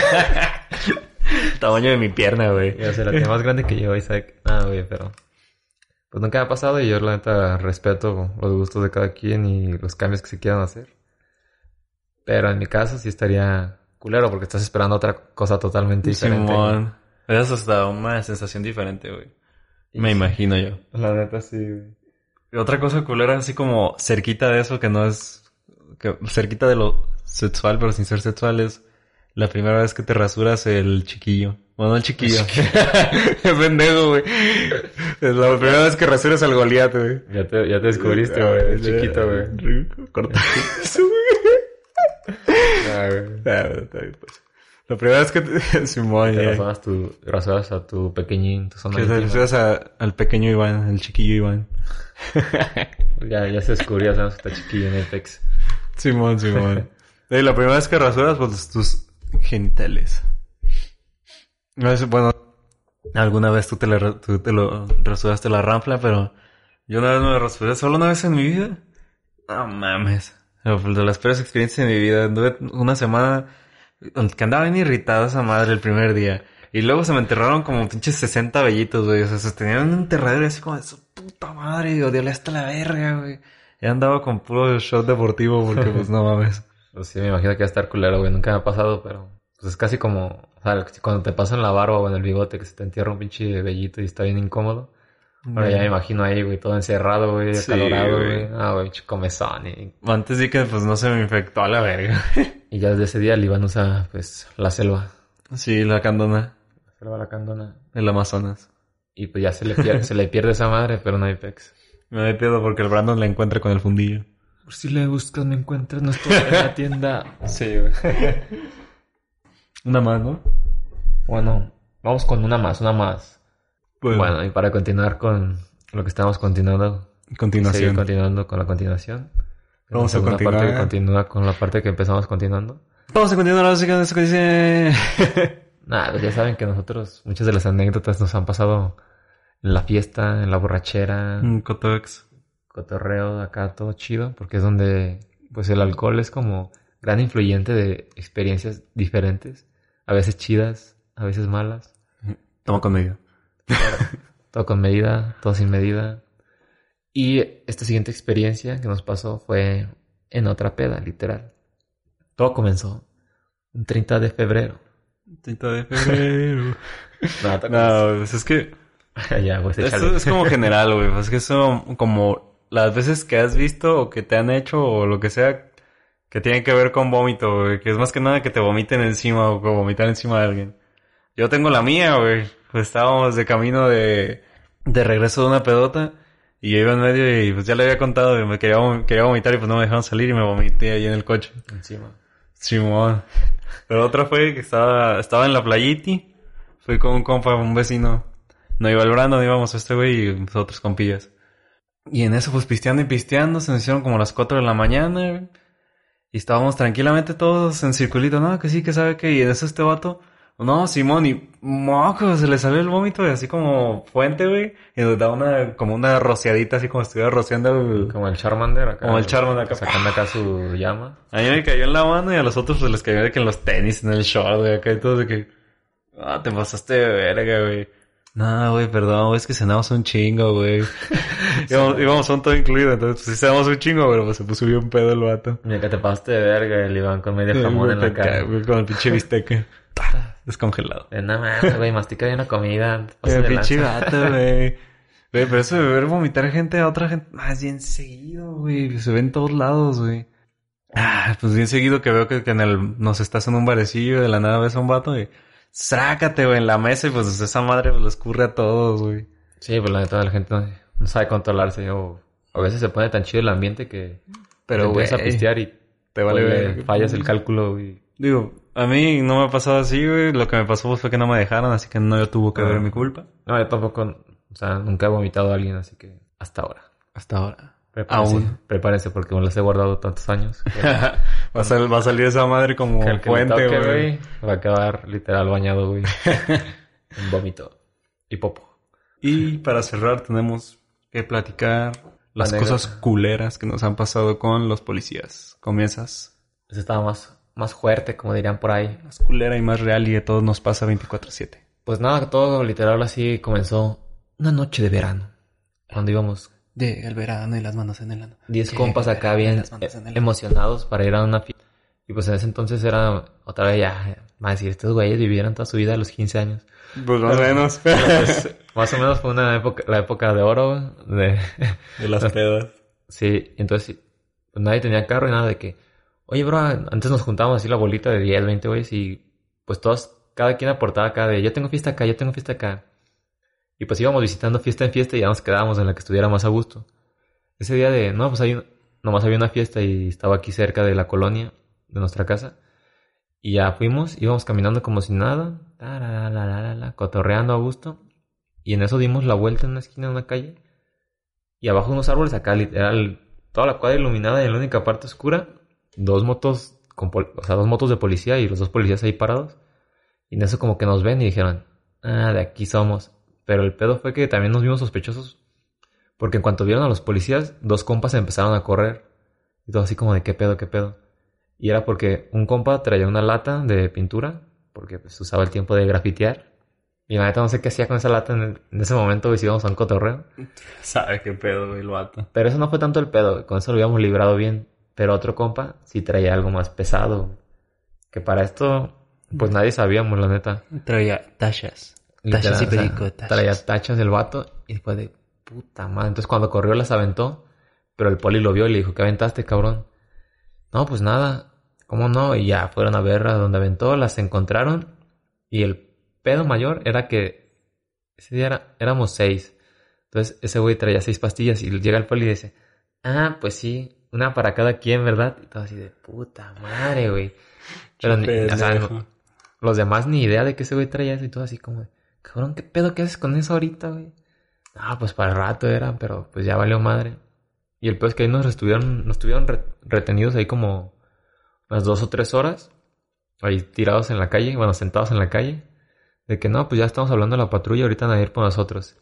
Tamaño de mi pierna, güey. O sea, la tiene más grande que yo, Isaac. Ah, güey, pero... Pues nunca me ha pasado y yo, la neta, respeto los gustos de cada quien y los cambios que se quieran hacer. Pero en mi caso sí estaría culero porque estás esperando otra cosa totalmente diferente. Simón. Eso hasta una sensación diferente, güey. Me sí. imagino yo. La neta sí, güey. Y otra cosa culera así como cerquita de eso que no es... que cerquita de lo sexual pero sin ser sexual es la primera vez que te rasuras el chiquillo. Bueno, el chiquillo. Es pendejo, güey. Es la primera vez que rasuras al Goliat, güey. Ya te, ya te descubriste, güey. El chiquito, güey. Corta eso, güey. Ah, güey. La primera vez que te... Simón, te rasuras, tu, rasuras a tu pequeñín, tu zona íntima. Que te rasuras a, al pequeño Iván, el chiquillo Iván. ya, ya se descubrió, sabemos que está chiquillo en el Apex. Simón, Simón. Y la primera vez que rasuras, pues, tus genitales. Bueno, alguna vez tú te, le, tú te lo rasuraste la ranfla, pero yo una vez me rasuré solo una vez en mi vida. No mames. De las peores experiencias de mi vida. Anduve una semana que andaba bien irritada esa madre el primer día. Y luego se me enterraron como pinches sesenta vellitos, güey. O sea, se tenían un enterradero así como de su puta madre. Y odiarle hasta la verga, güey. Y andaba con puro shot deportivo porque pues no mames. Pues sí, me imagino que va a estar culero, güey. Nunca me ha pasado, pero... Pues es casi como... O sea, cuando te pasa en la barba o en el bigote que se te entierra un pinche vellito y está bien incómodo. Ahora mm. ya me imagino ahí, güey, todo encerrado, güey, sí, acalorado, güey. Ah, güey, comezón y... Antes sí que pues no se me infectó a la verga. Y ya desde ese día el Iván usa, pues, la selva. Sí, la candona. La selva, la candona. El Amazonas. Y pues ya se le pierde, se le pierde esa madre, pero no hay pex. Me da pedo porque el Brandon la encuentra con el fundillo. Por si le buscas, me encuentras, no estoy en la tienda. Sí, güey. Una más, ¿no? Bueno, vamos con una más, una más. Bueno, bueno y para continuar con lo que estamos continuando. Continuación. Seguir continuando con la continuación. Vamos a continuar. Parte que continúa con la parte que empezamos continuando. Vamos a continuar la música de eso que dice... Nada, pues ya saben que nosotros, muchas de las anécdotas nos han pasado en la fiesta, en la borrachera. Mm, cotex. Cotorreo, acá todo chido. Porque es donde, pues el alcohol es como gran influyente de experiencias diferentes. A veces chidas, a veces malas. Toma con medida. Todo con medida, todo sin medida. Y esta siguiente experiencia que nos pasó fue en otra peda, literal. Todo comenzó un treinta de febrero. treinta de febrero. no, no, pues es que... ya, pues esto es como general, güey. Es que eso como las veces que has visto o que te han hecho o lo que sea... Que tiene que ver con vómito, güey. Que es más que nada que te vomiten encima o que vomitar encima de alguien. Yo tengo la mía, güey. Pues estábamos de camino de... De regreso de una pedota. Y yo iba en medio y pues ya le había contado. Que me quería, vom- quería vomitar y pues no me dejaron salir y me vomité ahí en el coche. Encima. Simón. Pero otra fue que estaba... Estaba en la playiti. Fui con un compa, un vecino. No iba el Brandon, íbamos a este güey y nosotros compillas. Y en eso pues pisteando y pisteando. Se nos hicieron como las cuatro de la mañana, güey. Y estábamos tranquilamente todos en circulito, ¿no? Que sí, que sabe que... Y en eso este vato... No, Simón, y... Moco, se le salió el vómito, y así como fuente, güey. Y nos da una... Como una rociadita, así como si estuviera rociando el... Como el Charmander acá. Como el Charmander acá. Sacando acá su llama. A mí me cayó en la mano y a los otros pues les cayó de que en los tenis, en el short, güey. Acá y todo de que... Ah, te pasaste de verga, güey. No, güey, perdón, güey, es que cenamos un chingo, güey. íbamos, íbamos son todo incluido, entonces pues sí cenamos un chingo, pero pues se puso bien pedo el vato. Mira que te pasaste de verga el Iván con medio jamón en la cara. Güey, con el pinche bisteca. Descongelado. De nada más, güey, mastica bien la comida. El pinche vato, güey. Güey, pero eso de ver vomitar gente a otra gente, más bien seguido, güey. Se ve en todos lados, güey. Ah, pues bien seguido que veo que, que en el, nos estás en un barecillo y de la nada ves a un vato y... Sácate, güey, en la mesa y pues esa madre pues, les ocurre a todos, güey. Sí, pues la neta la gente no, no sabe controlarse. O a veces se pone tan chido el ambiente que... Pero, güey... Empiezas a pistear y... Te vale pues, ver. Fallas el cálculo, güey. Digo, a mí no me ha pasado así, güey. Lo que me pasó fue que no me dejaron, así que no yo tuvo que no. ver mi culpa. No, yo tampoco... O sea, nunca he vomitado a alguien, así que... Hasta ahora. Hasta ahora. Prepárense, Aún. Prepárense porque me las he guardado tantos años. Va a, sal, va a salir esa madre como que puente, güey. güey. Va a quedar literal bañado, güey. En vómito. Y popo. Y para cerrar tenemos que platicar las Anécdota. cosas culeras que nos han pasado con los policías. ¿Comienzas? Eso estaba más, más fuerte, como dirían por ahí. Más culera y más real y de todo nos pasa veinticuatro siete. Pues nada, todo literal así comenzó una noche de verano. Cuando íbamos Llega el verano y las manos en el ano. diez compas acá bien e- emocionados para ir a una fiesta. Y pues en ese entonces era otra vez ya, más decir, estos güeyes vivieron toda su vida a los quince años. Pues más o menos. Pues, más o menos fue una época, la época de oro de, De las pedas. sí, entonces pues nadie tenía carro y nada de que, oye bro, antes nos juntábamos así la bolita de diez, veinte güeyes y pues todos, cada quien aportaba acá de, yo tengo fiesta acá, yo tengo fiesta acá. Y pues íbamos visitando fiesta en fiesta y ya nos quedábamos en la que estuviera más a gusto. Ese día de, no, pues ahí nomás había una fiesta y estaba aquí cerca de la colonia, de nuestra casa. Y ya fuimos, íbamos caminando como si nada, tararararara, cotorreando a gusto. Y en eso dimos la vuelta en una esquina de una calle. Y abajo de unos árboles acá, literal, toda la cuadra iluminada y en la única parte oscura, dos motos, con pol- o sea, dos motos de policía y los dos policías ahí parados. Y en eso como que nos ven y dijeron, ah, de aquí somos. Pero el pedo fue que también nos vimos sospechosos. Porque en cuanto vieron a los policías, dos compas empezaron a correr. Y todo así como de qué pedo, qué pedo. Y era porque un compa traía una lata de pintura. Porque pues usaba el tiempo de grafitear. Y la neta no sé qué hacía con esa lata en, el- en ese momento. Güey, si íbamos a un cotorreo. Sabe qué pedo, güey, el vato. Pero eso no fue tanto el pedo. Con eso lo habíamos librado bien. Pero otro compa sí traía algo más pesado. Que para esto, pues nadie sabíamos, la neta. Traía tachas. Literal, Tachas y o sea, perico, tachas. traía tachas el vato y después de puta madre. Entonces cuando corrió las aventó, pero el poli lo vio y le dijo, ¿qué aventaste, cabrón? No, pues nada. ¿Cómo no? Y ya fueron a ver a donde aventó, las encontraron. Y el pedo mayor era que ese día era- éramos seis. Entonces ese güey traía seis pastillas y llega el poli y dice, ah, pues sí, una para cada quien, ¿verdad? Y todo así de puta madre, güey. Pero ni, o sea, no- los demás ni idea de que ese güey traía eso y todo así como de, cabrón, ¿qué pedo qué haces con eso ahorita, güey? Ah, pues para el rato era, pero pues ya valió madre. Y el peor es que ahí nos estuvieron, nos estuvieron re- retenidos ahí como unas dos o tres horas. Ahí tirados en la calle, bueno, sentados en la calle. De que no, pues ya estamos hablando de la patrulla, ahorita van a ir por nosotros.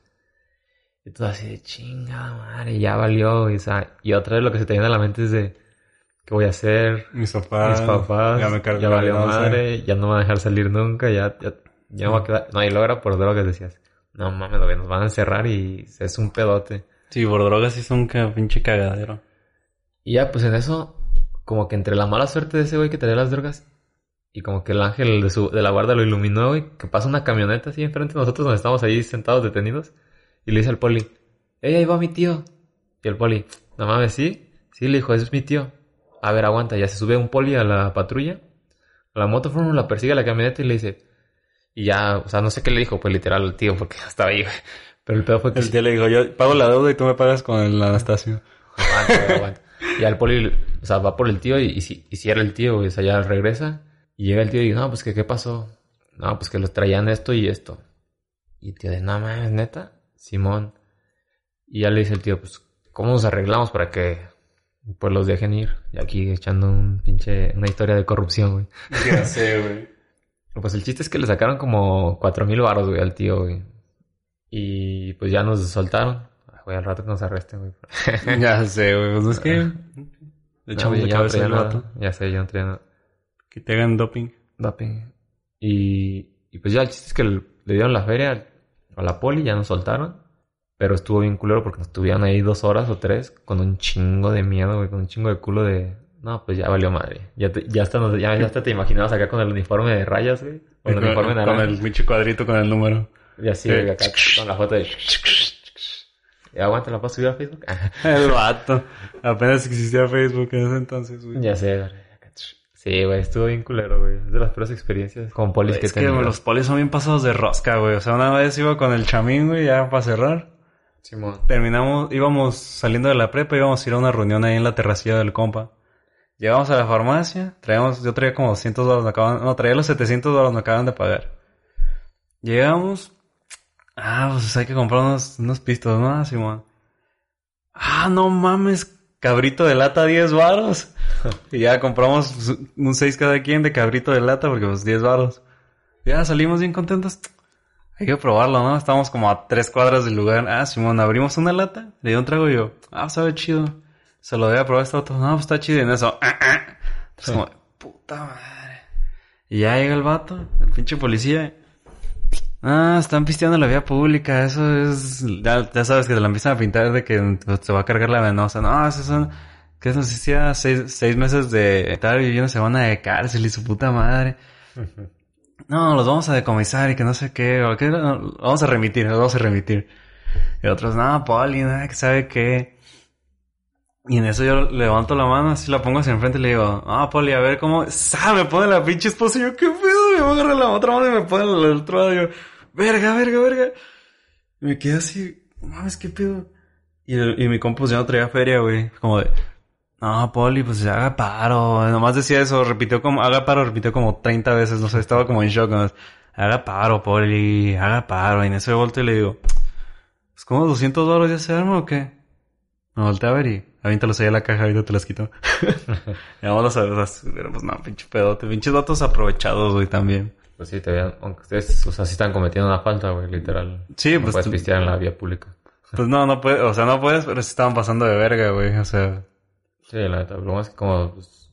Y todo así de chinga madre, ya valió. Y, o sea, y otra vez lo que se te viene a la mente es de, ¿qué voy a hacer? Mis papás. Mis papás, Ya ya, me cargaron, valió no sé. madre, ya no me van a dejar salir nunca, ya, ya, ya me voy a quedar. No, y luego era por drogas, decías. No mames, güey, nos van a encerrar y es un pedote. Sí, por drogas sí son un pinche cagadero. Y ya, pues en eso, como que entre la mala suerte de ese güey que traía las drogas y como que el ángel de, su, de la guarda lo iluminó, güey, que pasa una camioneta así enfrente de nosotros donde estamos ahí sentados detenidos y le dice al poli, ¡ey, ahí va mi tío! Y el poli, no mames, ¿sí? Sí, le dijo, ese es mi tío. A ver, aguanta, ya se sube un poli a la patrulla, a la moto, fum, la persigue a la camioneta y le dice, y ya, o sea, no sé qué le dijo, pues literal al tío, porque estaba ahí, güey. Pero el pedo fue que... El tío le dijo, yo pago la deuda y tú me pagas con el Anastasio. Aguanta, güey, aguanta. Y al poli, o sea, va por el tío y, y, si, y si era el tío, güey, o sea, ya regresa. Y llega el tío y dice, no, pues que qué pasó. No, pues que los traían esto y esto. Y el tío de, no mames, neta, Simón. Y ya le dice el tío, pues, ¿cómo nos arreglamos para que pues los dejen ir? Y aquí echando un pinche, una historia de corrupción, güey. Ya sé, güey. Pues el chiste es que le sacaron como cuatro mil baros, güey, al tío, güey. Y pues ya nos soltaron. Ay, güey, al rato que nos arresten, güey. Ya sé, güey. Pues es que... Le No, echamos güey, de ya no cabeza traía al nada. vato. Ya sé, yo no traía nada. Que te hagan doping. Doping. Y, y pues ya el chiste es que le, le dieron la feria al- a la poli, ya nos soltaron. Pero estuvo bien culero porque nos estuvieron ahí dos horas o tres con un chingo de miedo, güey, con un chingo de culo de... No, pues ya valió madre. Ya, te- ya, hasta, nos- ya, ya hasta te imaginabas acá con el uniforme de rayas, güey. Con el con, uniforme con naranja. el pinche cuadrito con el número. Y así, Sí. güey, acá con la foto de... Y aguanta, ¿la puedo subir a Facebook? El vato. Apenas existía Facebook en ese entonces, güey. Ya sé, güey. Sí, güey, estuvo bien culero, güey. Es de las peores experiencias con polis que he Es que tenido. los polis son bien pasados de rosca, güey. O sea, una vez iba con el chamín, güey, ya para cerrar. Simón. Terminamos, íbamos saliendo de la prepa, íbamos a ir a una reunión ahí en la terracilla del compa. Llegamos a la farmacia, traíamos, yo traía como doscientos dólares, me acaban, no, traía los setecientos dólares, me acaban de pagar. Llegamos, ah, pues hay que comprar unos, unos pistos, ¿no, Simón? Ah, no mames, cabrito de lata, diez varos. Y ya compramos un seis cada quien de cabrito de lata porque pues diez varos. Ya salimos bien contentos. Hay que probarlo, ¿no? Estábamos como a tres cuadras del lugar. Ah, Simón, abrimos una lata, le di un trago y yo, ah, sabe chido. Se lo voy a probar a este otro. No, pues está chido. Y en eso, ah, ah. Entonces sí. Como, puta madre. Y ya llega el vato, el pinche policía. Ah, están pisteando en la vía pública. Eso es... Ya, ya sabes que te la empiezan a pintar de que se va a cargar la venosa. No, esos son... ¿Qué nos decía? Seis, seis meses de estar viviendo semana de cárcel y su puta madre. Uh-huh. No, los vamos a decomisar y que no sé qué. O que, no, vamos a remitir, los vamos a remitir. Y otros, no, Poli, nada, que sabe qué. Y en eso yo levanto la mano, así la pongo hacia enfrente y le digo, ah, Poli, a ver cómo... ¡Ah! Me pone la pinche esposa y yo, ¿qué pedo? Me agarra la otra mano y me pone el otro lado y yo, verga, verga, verga. Y me quedé así, mames, ¿qué pedo? Y, y mi compa ya no traía feria, güey. Como de... No, Poli, pues haga paro. Nomás decía eso, repitió como, haga paro, repitió como treinta veces, no sé, estaba como en shock. ¿No? Haga paro, Poli, haga paro. Y en eso yo volteo y le digo, pues como doscientos dólares ya se arma o qué? Me volteé a ver y aviéntalos ahí a la caja, ahorita te las quito. Y vamos a ver, pero pues no, pinche pedote, pinches datos aprovechados, güey, también. Pues sí, te vean, aunque ustedes, o sea, sí están cometiendo una falta, güey, literal. Sí, no pues. puedes pistear en la vía pública. Pues no, no puedes, o sea, no puedes, pero se estaban pasando de verga, güey, o sea. Sí, la neta, lo más que como, pues,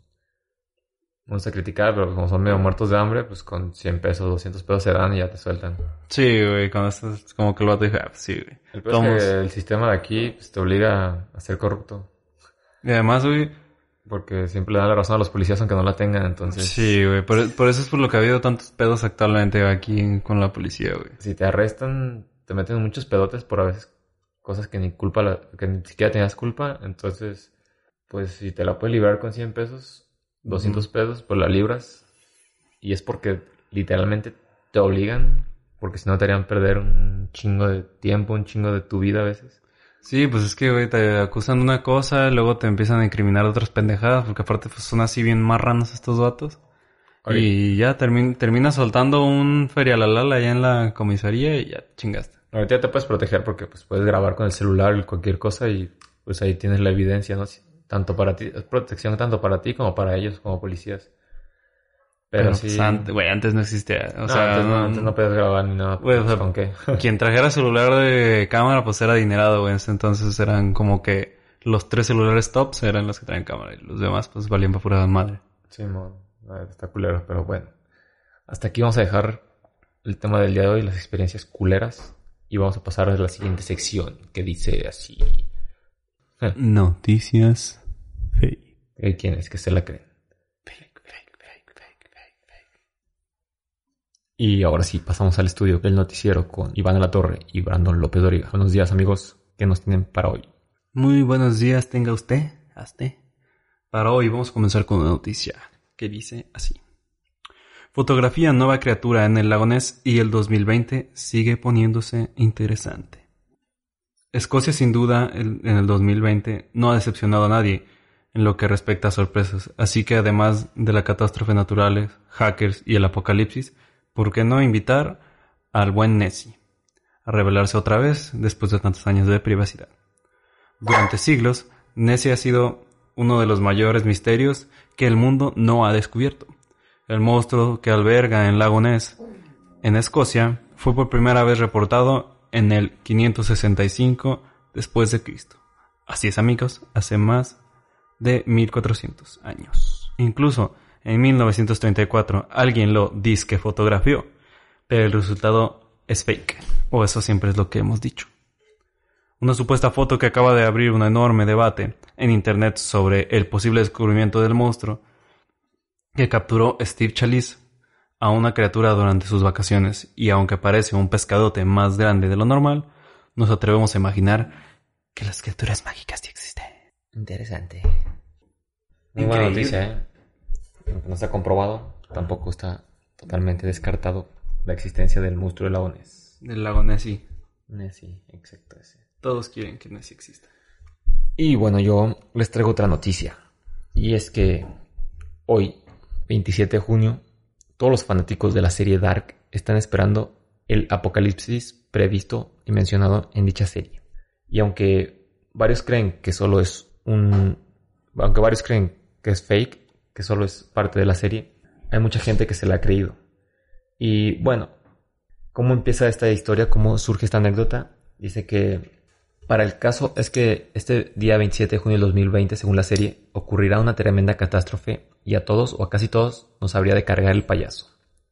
no sé criticar, pero como son medio muertos de hambre, pues con cien pesos, doscientos pesos se dan y ya te sueltan. Sí, güey, con esto es como que el vato dijo, ah, pues sí, güey. El peor es que el sistema de aquí, pues, te obliga a ser corrupto. Y además, güey... Porque siempre le dan la razón a los policías aunque no la tengan, entonces... Sí, güey, por, por eso es por lo que ha habido tantos pedos actualmente aquí con la policía, güey. Si te arrestan, te meten muchos pedotes por a veces cosas que ni culpa, la, que ni siquiera tenías culpa, entonces... Pues si te la puedes librar con cien pesos, doscientos pesos, pues la libras. Y es porque literalmente te obligan, porque si no te harían perder un chingo de tiempo, un chingo de tu vida a veces. Sí, pues es que, güey, te acusan de una cosa, luego te empiezan a incriminar de otras pendejadas, porque aparte pues son así bien marranos estos vatos. Oye. Y ya termi- terminas soltando un ferialalala allá en la comisaría y ya chingaste. Ahorita te puedes proteger porque pues puedes grabar con el celular o cualquier cosa y pues ahí tienes la evidencia, ¿no? Tanto para ti, es protección tanto para ti como para ellos, como policías. Pero, Pero sí... Pues antes, güey, antes no existía. O no, sea, antes no, no, antes no podías grabar ni nada. Güey, o sea, ¿con qué? Quien trajera celular de cámara, pues era adinerado, güey. Entonces eran como que los tres celulares tops eran los que traían cámara. Y los demás, pues, valían para pura madre. Sí, no, está culero, pero bueno. Hasta aquí vamos a dejar el tema del día de hoy, las experiencias culeras. Y vamos a pasar a la siguiente sección, que dice así... Noticias... Fake. ¿Quién es? Que se la creen. Fake, fake, fake, fake, fake, fake. Y ahora sí, pasamos al estudio del noticiero con Iván de la Torre y Brandon López Doriga. Buenos días, amigos. ¿Qué nos tienen para hoy? Muy buenos días tenga usted. Hazte. Para hoy vamos a comenzar con una noticia que dice así. Fotografía nueva criatura en el lago Ness y el dos mil veinte sigue poniéndose interesante. Escocia sin duda en el dos mil veinte no ha decepcionado a nadie en lo que respecta a sorpresas, así que además de las catástrofes naturales, hackers y el apocalipsis, ¿por qué no invitar al buen Nessie a revelarse otra vez después de tantos años de privacidad? Durante siglos, Nessie ha sido uno de los mayores misterios que el mundo no ha descubierto. El monstruo que alberga en Lago Ness, en Escocia, fue por primera vez reportado en el quinientos sesenta y cinco después de Cristo. Así es, amigos, hace más de mil cuatrocientos años. Incluso en mil novecientos treinta y cuatro alguien lo disque fotografió, pero el resultado es fake, o eso siempre es lo que hemos dicho. Una supuesta foto que acaba de abrir un enorme debate en internet sobre el posible descubrimiento del monstruo que capturó Steve Chalice a una criatura durante sus vacaciones, y aunque parece un pescadote más grande de lo normal, nos atrevemos a imaginar que las criaturas mágicas sí existen. Interesante. Muy buena noticia, ¿eh? Aunque no está comprobado, tampoco está totalmente descartado la existencia del monstruo del lago Ness. Del lago Nessie. Nessie, exacto ese. Todos quieren que Nessie exista. Y bueno, yo les traigo otra noticia. Y es que hoy, veintisiete de junio, todos los fanáticos de la serie Dark están esperando el apocalipsis previsto y mencionado en dicha serie. Y aunque varios creen que solo es un... Aunque varios creen que es fake, que solo es parte de la serie, hay mucha gente que se la ha creído. Y bueno, ¿cómo empieza esta historia? ¿Cómo surge esta anécdota? Dice que para el caso es que este día veintisiete de junio del dos mil veinte, según la serie, ocurrirá una tremenda catástrofe y a todos o a casi todos nos habría de cargar el payaso.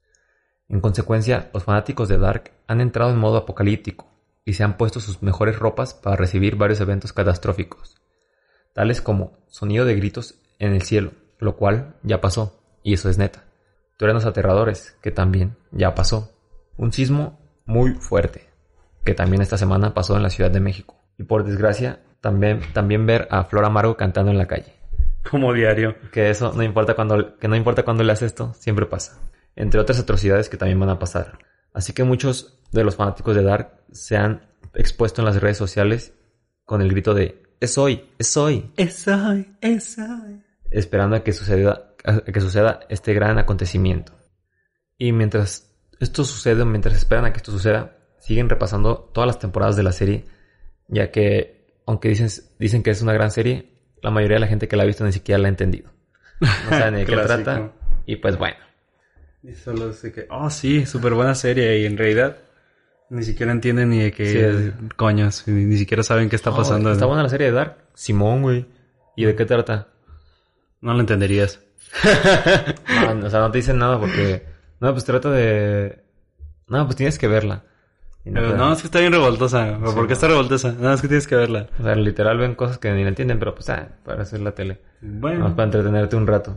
En consecuencia, los fanáticos de Dark han entrado en modo apocalíptico y se han puesto sus mejores ropas para recibir varios eventos catastróficos, tales como sonido de gritos en el cielo, lo cual ya pasó, y eso es neta. Truenos aterradores, que también ya pasó. Un sismo muy fuerte, que también esta semana pasó en la Ciudad de México. Y por desgracia, también, también ver a Flor Amargo cantando en la calle. Como diario. Que eso no importa cuando, que no importa cuando le haces esto, siempre pasa. Entre otras atrocidades que también van a pasar. Así que muchos de los fanáticos de Dark se han expuesto en las redes sociales con el grito de ¡es hoy! ¡es hoy! ¡Es hoy! ¡es hoy! Esperando a que suceda, a que suceda este gran acontecimiento. Y mientras esto sucede, mientras esperan a que esto suceda, siguen repasando todas las temporadas de la serie, ya que, aunque dicen, dicen que es una gran serie, la mayoría de la gente que la ha visto ni siquiera la ha entendido. No saben de qué trata. Y pues bueno. Y solo sé que, oh sí, súper buena serie. Y en realidad ni siquiera entienden ni de qué Sí, es- coños. Ni siquiera saben qué está No, pasando. Está buena la serie de Dark. Simón, güey. ¿Y de qué trata? No lo entenderías. No, o sea, no te dicen nada porque... No, pues trata de... No, pues tienes que verla. Y no, Pero pero- no, es que está bien revoltosa. ¿Por Sí, qué no. está revoltosa? No, es que tienes que verla. O sea, literal ven cosas que ni la entienden, pero pues, ah, para hacer la tele. Bueno. Vamos para entretenerte un rato.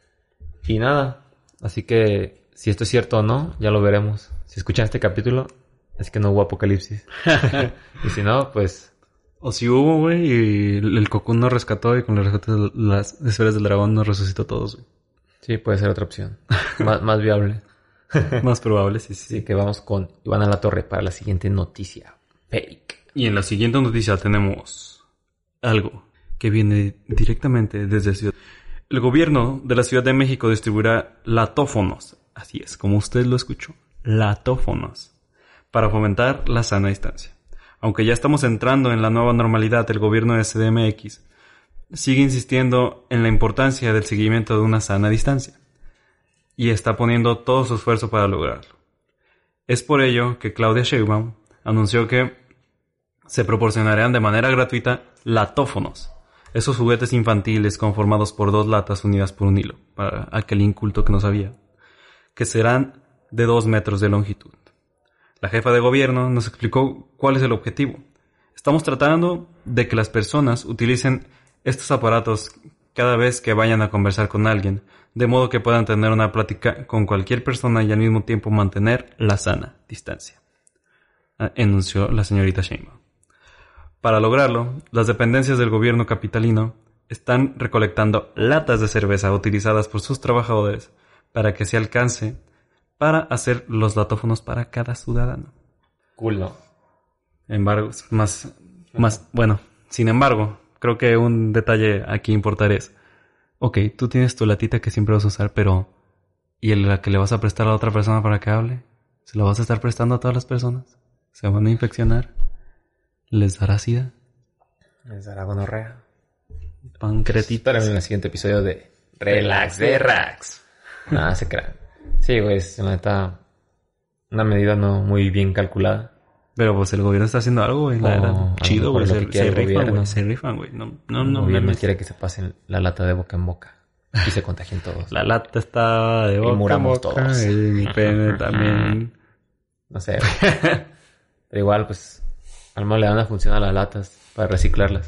Y nada. Así que, si esto es cierto o no, ya lo veremos. Si escuchan este capítulo, es que no hubo apocalipsis. Y si no, pues... O si hubo, güey, y el el Cocoon nos rescató y con el rescate de las esferas del dragón nos resucitó todos, güey. Sí, puede ser otra opción. más, más viable. Más probable, sí, sí, Así sí. que vamos con Iván a la Torre para la siguiente noticia. Fake. Y en la siguiente noticia tenemos algo que viene directamente desde Ciudad. El gobierno de la Ciudad de México distribuirá latófonos, así es, como usted lo escuchó, latófonos, para fomentar la sana distancia. Aunque ya estamos entrando en la nueva normalidad, el gobierno de C D M X sigue insistiendo en la importancia del seguimiento de una sana distancia y está poniendo todo su esfuerzo para lograrlo. Es por ello que Claudia Sheinbaum anunció que se proporcionarán de manera gratuita latófonos, esos juguetes infantiles conformados por dos latas unidas por un hilo, para aquel inculto que no sabía, que serán de dos metros de longitud. La jefa de gobierno nos explicó cuál es el objetivo. Estamos tratando de que las personas utilicen estos aparatos cada vez que vayan a conversar con alguien, de modo que puedan tener una plática con cualquier persona y al mismo tiempo mantener la sana distancia, anunció la señorita Sheinbaum. Para lograrlo, las dependencias del gobierno capitalino están recolectando latas de cerveza utilizadas por sus trabajadores para que se alcance para hacer los latófonos para cada ciudadano. Cool, ¿no? Embargo, más, más, bueno, sin embargo, creo que un detalle aquí a importar es, ok, tú tienes tu latita que siempre vas a usar, pero ¿y el- la que le vas a prestar a la otra persona para que hable? ¿Se la vas a estar prestando a todas las personas? ¿Se van a infeccionar? ¿Les dará sida? Les dará gonorrea. Pancreatitis. Espérenme en el siguiente episodio de Relax de Rax. Nada, se crean. Sí, güey, es la neta una medida no muy bien calculada. Pero pues el gobierno está haciendo algo, güey. La O verdad. a lo Chido, güey. mejor lo Se, que quiere se el rifan, gobierno. güey. Se rifan, güey. No, no, El no. gobierno mames. quiere que se pasen la lata de boca en boca. Y se contagien todos. La lata está de boca en muramos boca, todos. y mi pene también. No sé. Güey. Pero igual, pues, al menos le dan una función a las latas para reciclarlas.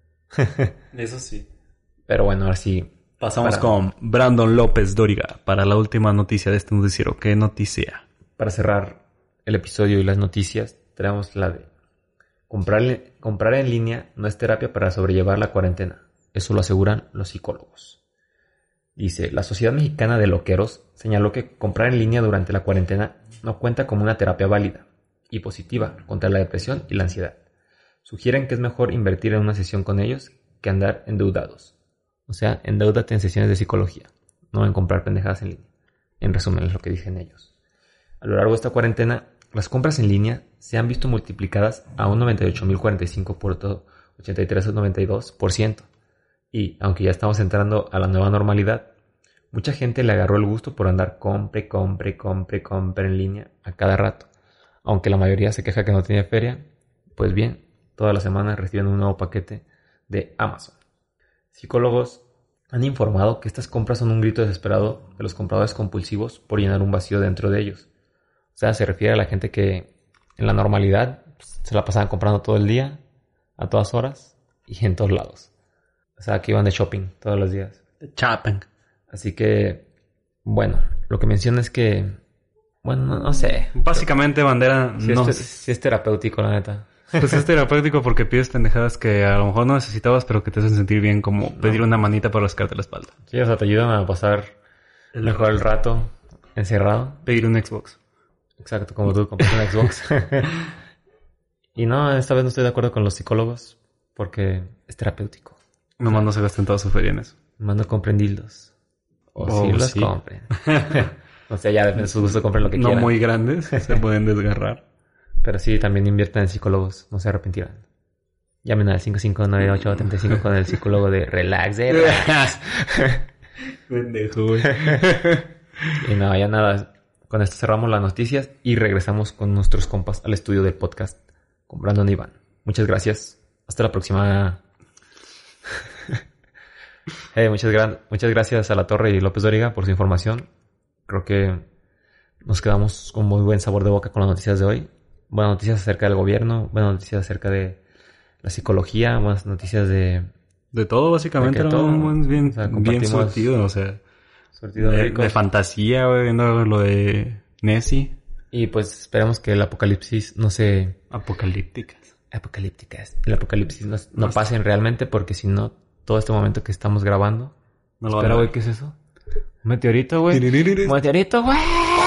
Eso sí. Pero bueno, ahora sí. Pasamos Para- con Brandon López Dóriga para la última noticia de este noticiero. ¿Qué noticia? Para cerrar el episodio y las noticias, traemos la de comprar, comprar en línea no es terapia para sobrellevar la cuarentena. Eso lo aseguran los psicólogos. Dice, la Sociedad Mexicana de Loqueros señaló que comprar en línea durante la cuarentena no cuenta como una terapia válida y positiva contra la depresión y la ansiedad. Sugieren que es mejor invertir en una sesión con ellos que andar endeudados. O sea, endeúdate en sesiones de psicología, no en comprar pendejadas en línea. En resumen, es lo que dicen ellos. A lo largo de esta cuarentena, las compras en línea se han visto multiplicadas a un noventa y ocho mil cuarenta y cinco por ochenta y tres coma noventa y dos por ciento. Y aunque ya estamos entrando a la nueva normalidad, mucha gente le agarró el gusto por andar compre, compre, compre, compre en línea a cada rato. Aunque la mayoría se queja que no tiene feria, pues bien, todas las semanas reciben un nuevo paquete de Amazon. Psicólogos han informado que estas compras son un grito desesperado de los compradores compulsivos por llenar un vacío dentro de ellos. O sea, se refiere a la gente que en la normalidad pues, se la pasaban comprando todo el día, a todas horas y en todos lados. O sea, que iban de shopping todos los días. De shopping. Así que, bueno, lo que menciona es que, bueno, no, no sé. Básicamente, Bandera, Si no... es, si es terapéutico, la neta. Pues es terapéutico porque pides pendejadas que a lo mejor no necesitabas, pero que te hacen sentir bien, como no. pedir una manita para rascarte la espalda. Sí, o sea, te ayudan a pasar el mejor el rato encerrado. Pedir un Xbox. Exacto, como tú compras un Xbox. Y no, esta vez no estoy de acuerdo con los psicólogos porque es terapéutico. Nomás no se gasten toda su feria en eso. Nomás no compren dildos. O Oh, sí los sí. compren. O sea, ya depende de su gusto, compren lo que No quieran. muy grandes, se pueden desgarrar. Pero sí, también inviertan en psicólogos, no se arrepentirán. Llamen al cinco cinco nueve ocho tres cinco con el psicólogo de Relax, de Relax. Pendejo, güey. Y no, ya nada. Con esto cerramos las noticias y regresamos con nuestros compas al estudio del podcast con Brandon y Iván. Muchas gracias. Hasta la próxima. Hey, muchas, gran- muchas gracias a La Torre y López Dóriga por su información. Creo que nos quedamos con muy buen sabor de boca con las noticias de hoy. Buenas noticias acerca del gobierno, buenas noticias acerca de la psicología, buenas noticias de... De todo, básicamente, De que era todo. un bien, O sea, bien compartimos- surtido, o sea... Surtido De, rico. de fantasía, güey, viendo lo de Nessie. Y pues esperamos que el apocalipsis no se... Apocalípticas. Apocalípticas. El apocalipsis no, no No pasen realmente porque si no, todo este momento que estamos grabando... No lo Espera, van a güey, ¿qué es eso? Un meteorito, güey. Un meteorito, güey.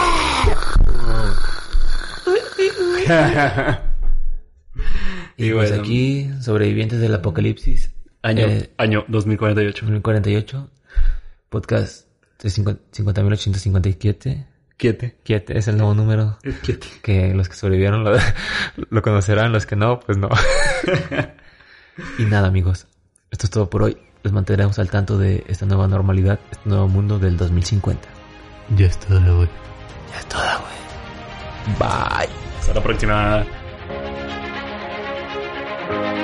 Y pues bueno. aquí, sobrevivientes del apocalipsis. Año, Eh, año dos mil cuarenta y ocho. dos mil cuarenta y ocho. Podcast cincuenta mil ochocientos cincuenta y siete. Quiete. Quiete es el nuevo número. Quiete. Que los que sobrevivieron lo, lo conocerán, los que no, pues no. Y nada, amigos. Esto es todo por hoy. Les mantendremos al tanto de esta nueva normalidad, este nuevo mundo del dos mil cincuenta. Ya es todo, güey. Ya es todo, güey. Bye. Hasta la próxima.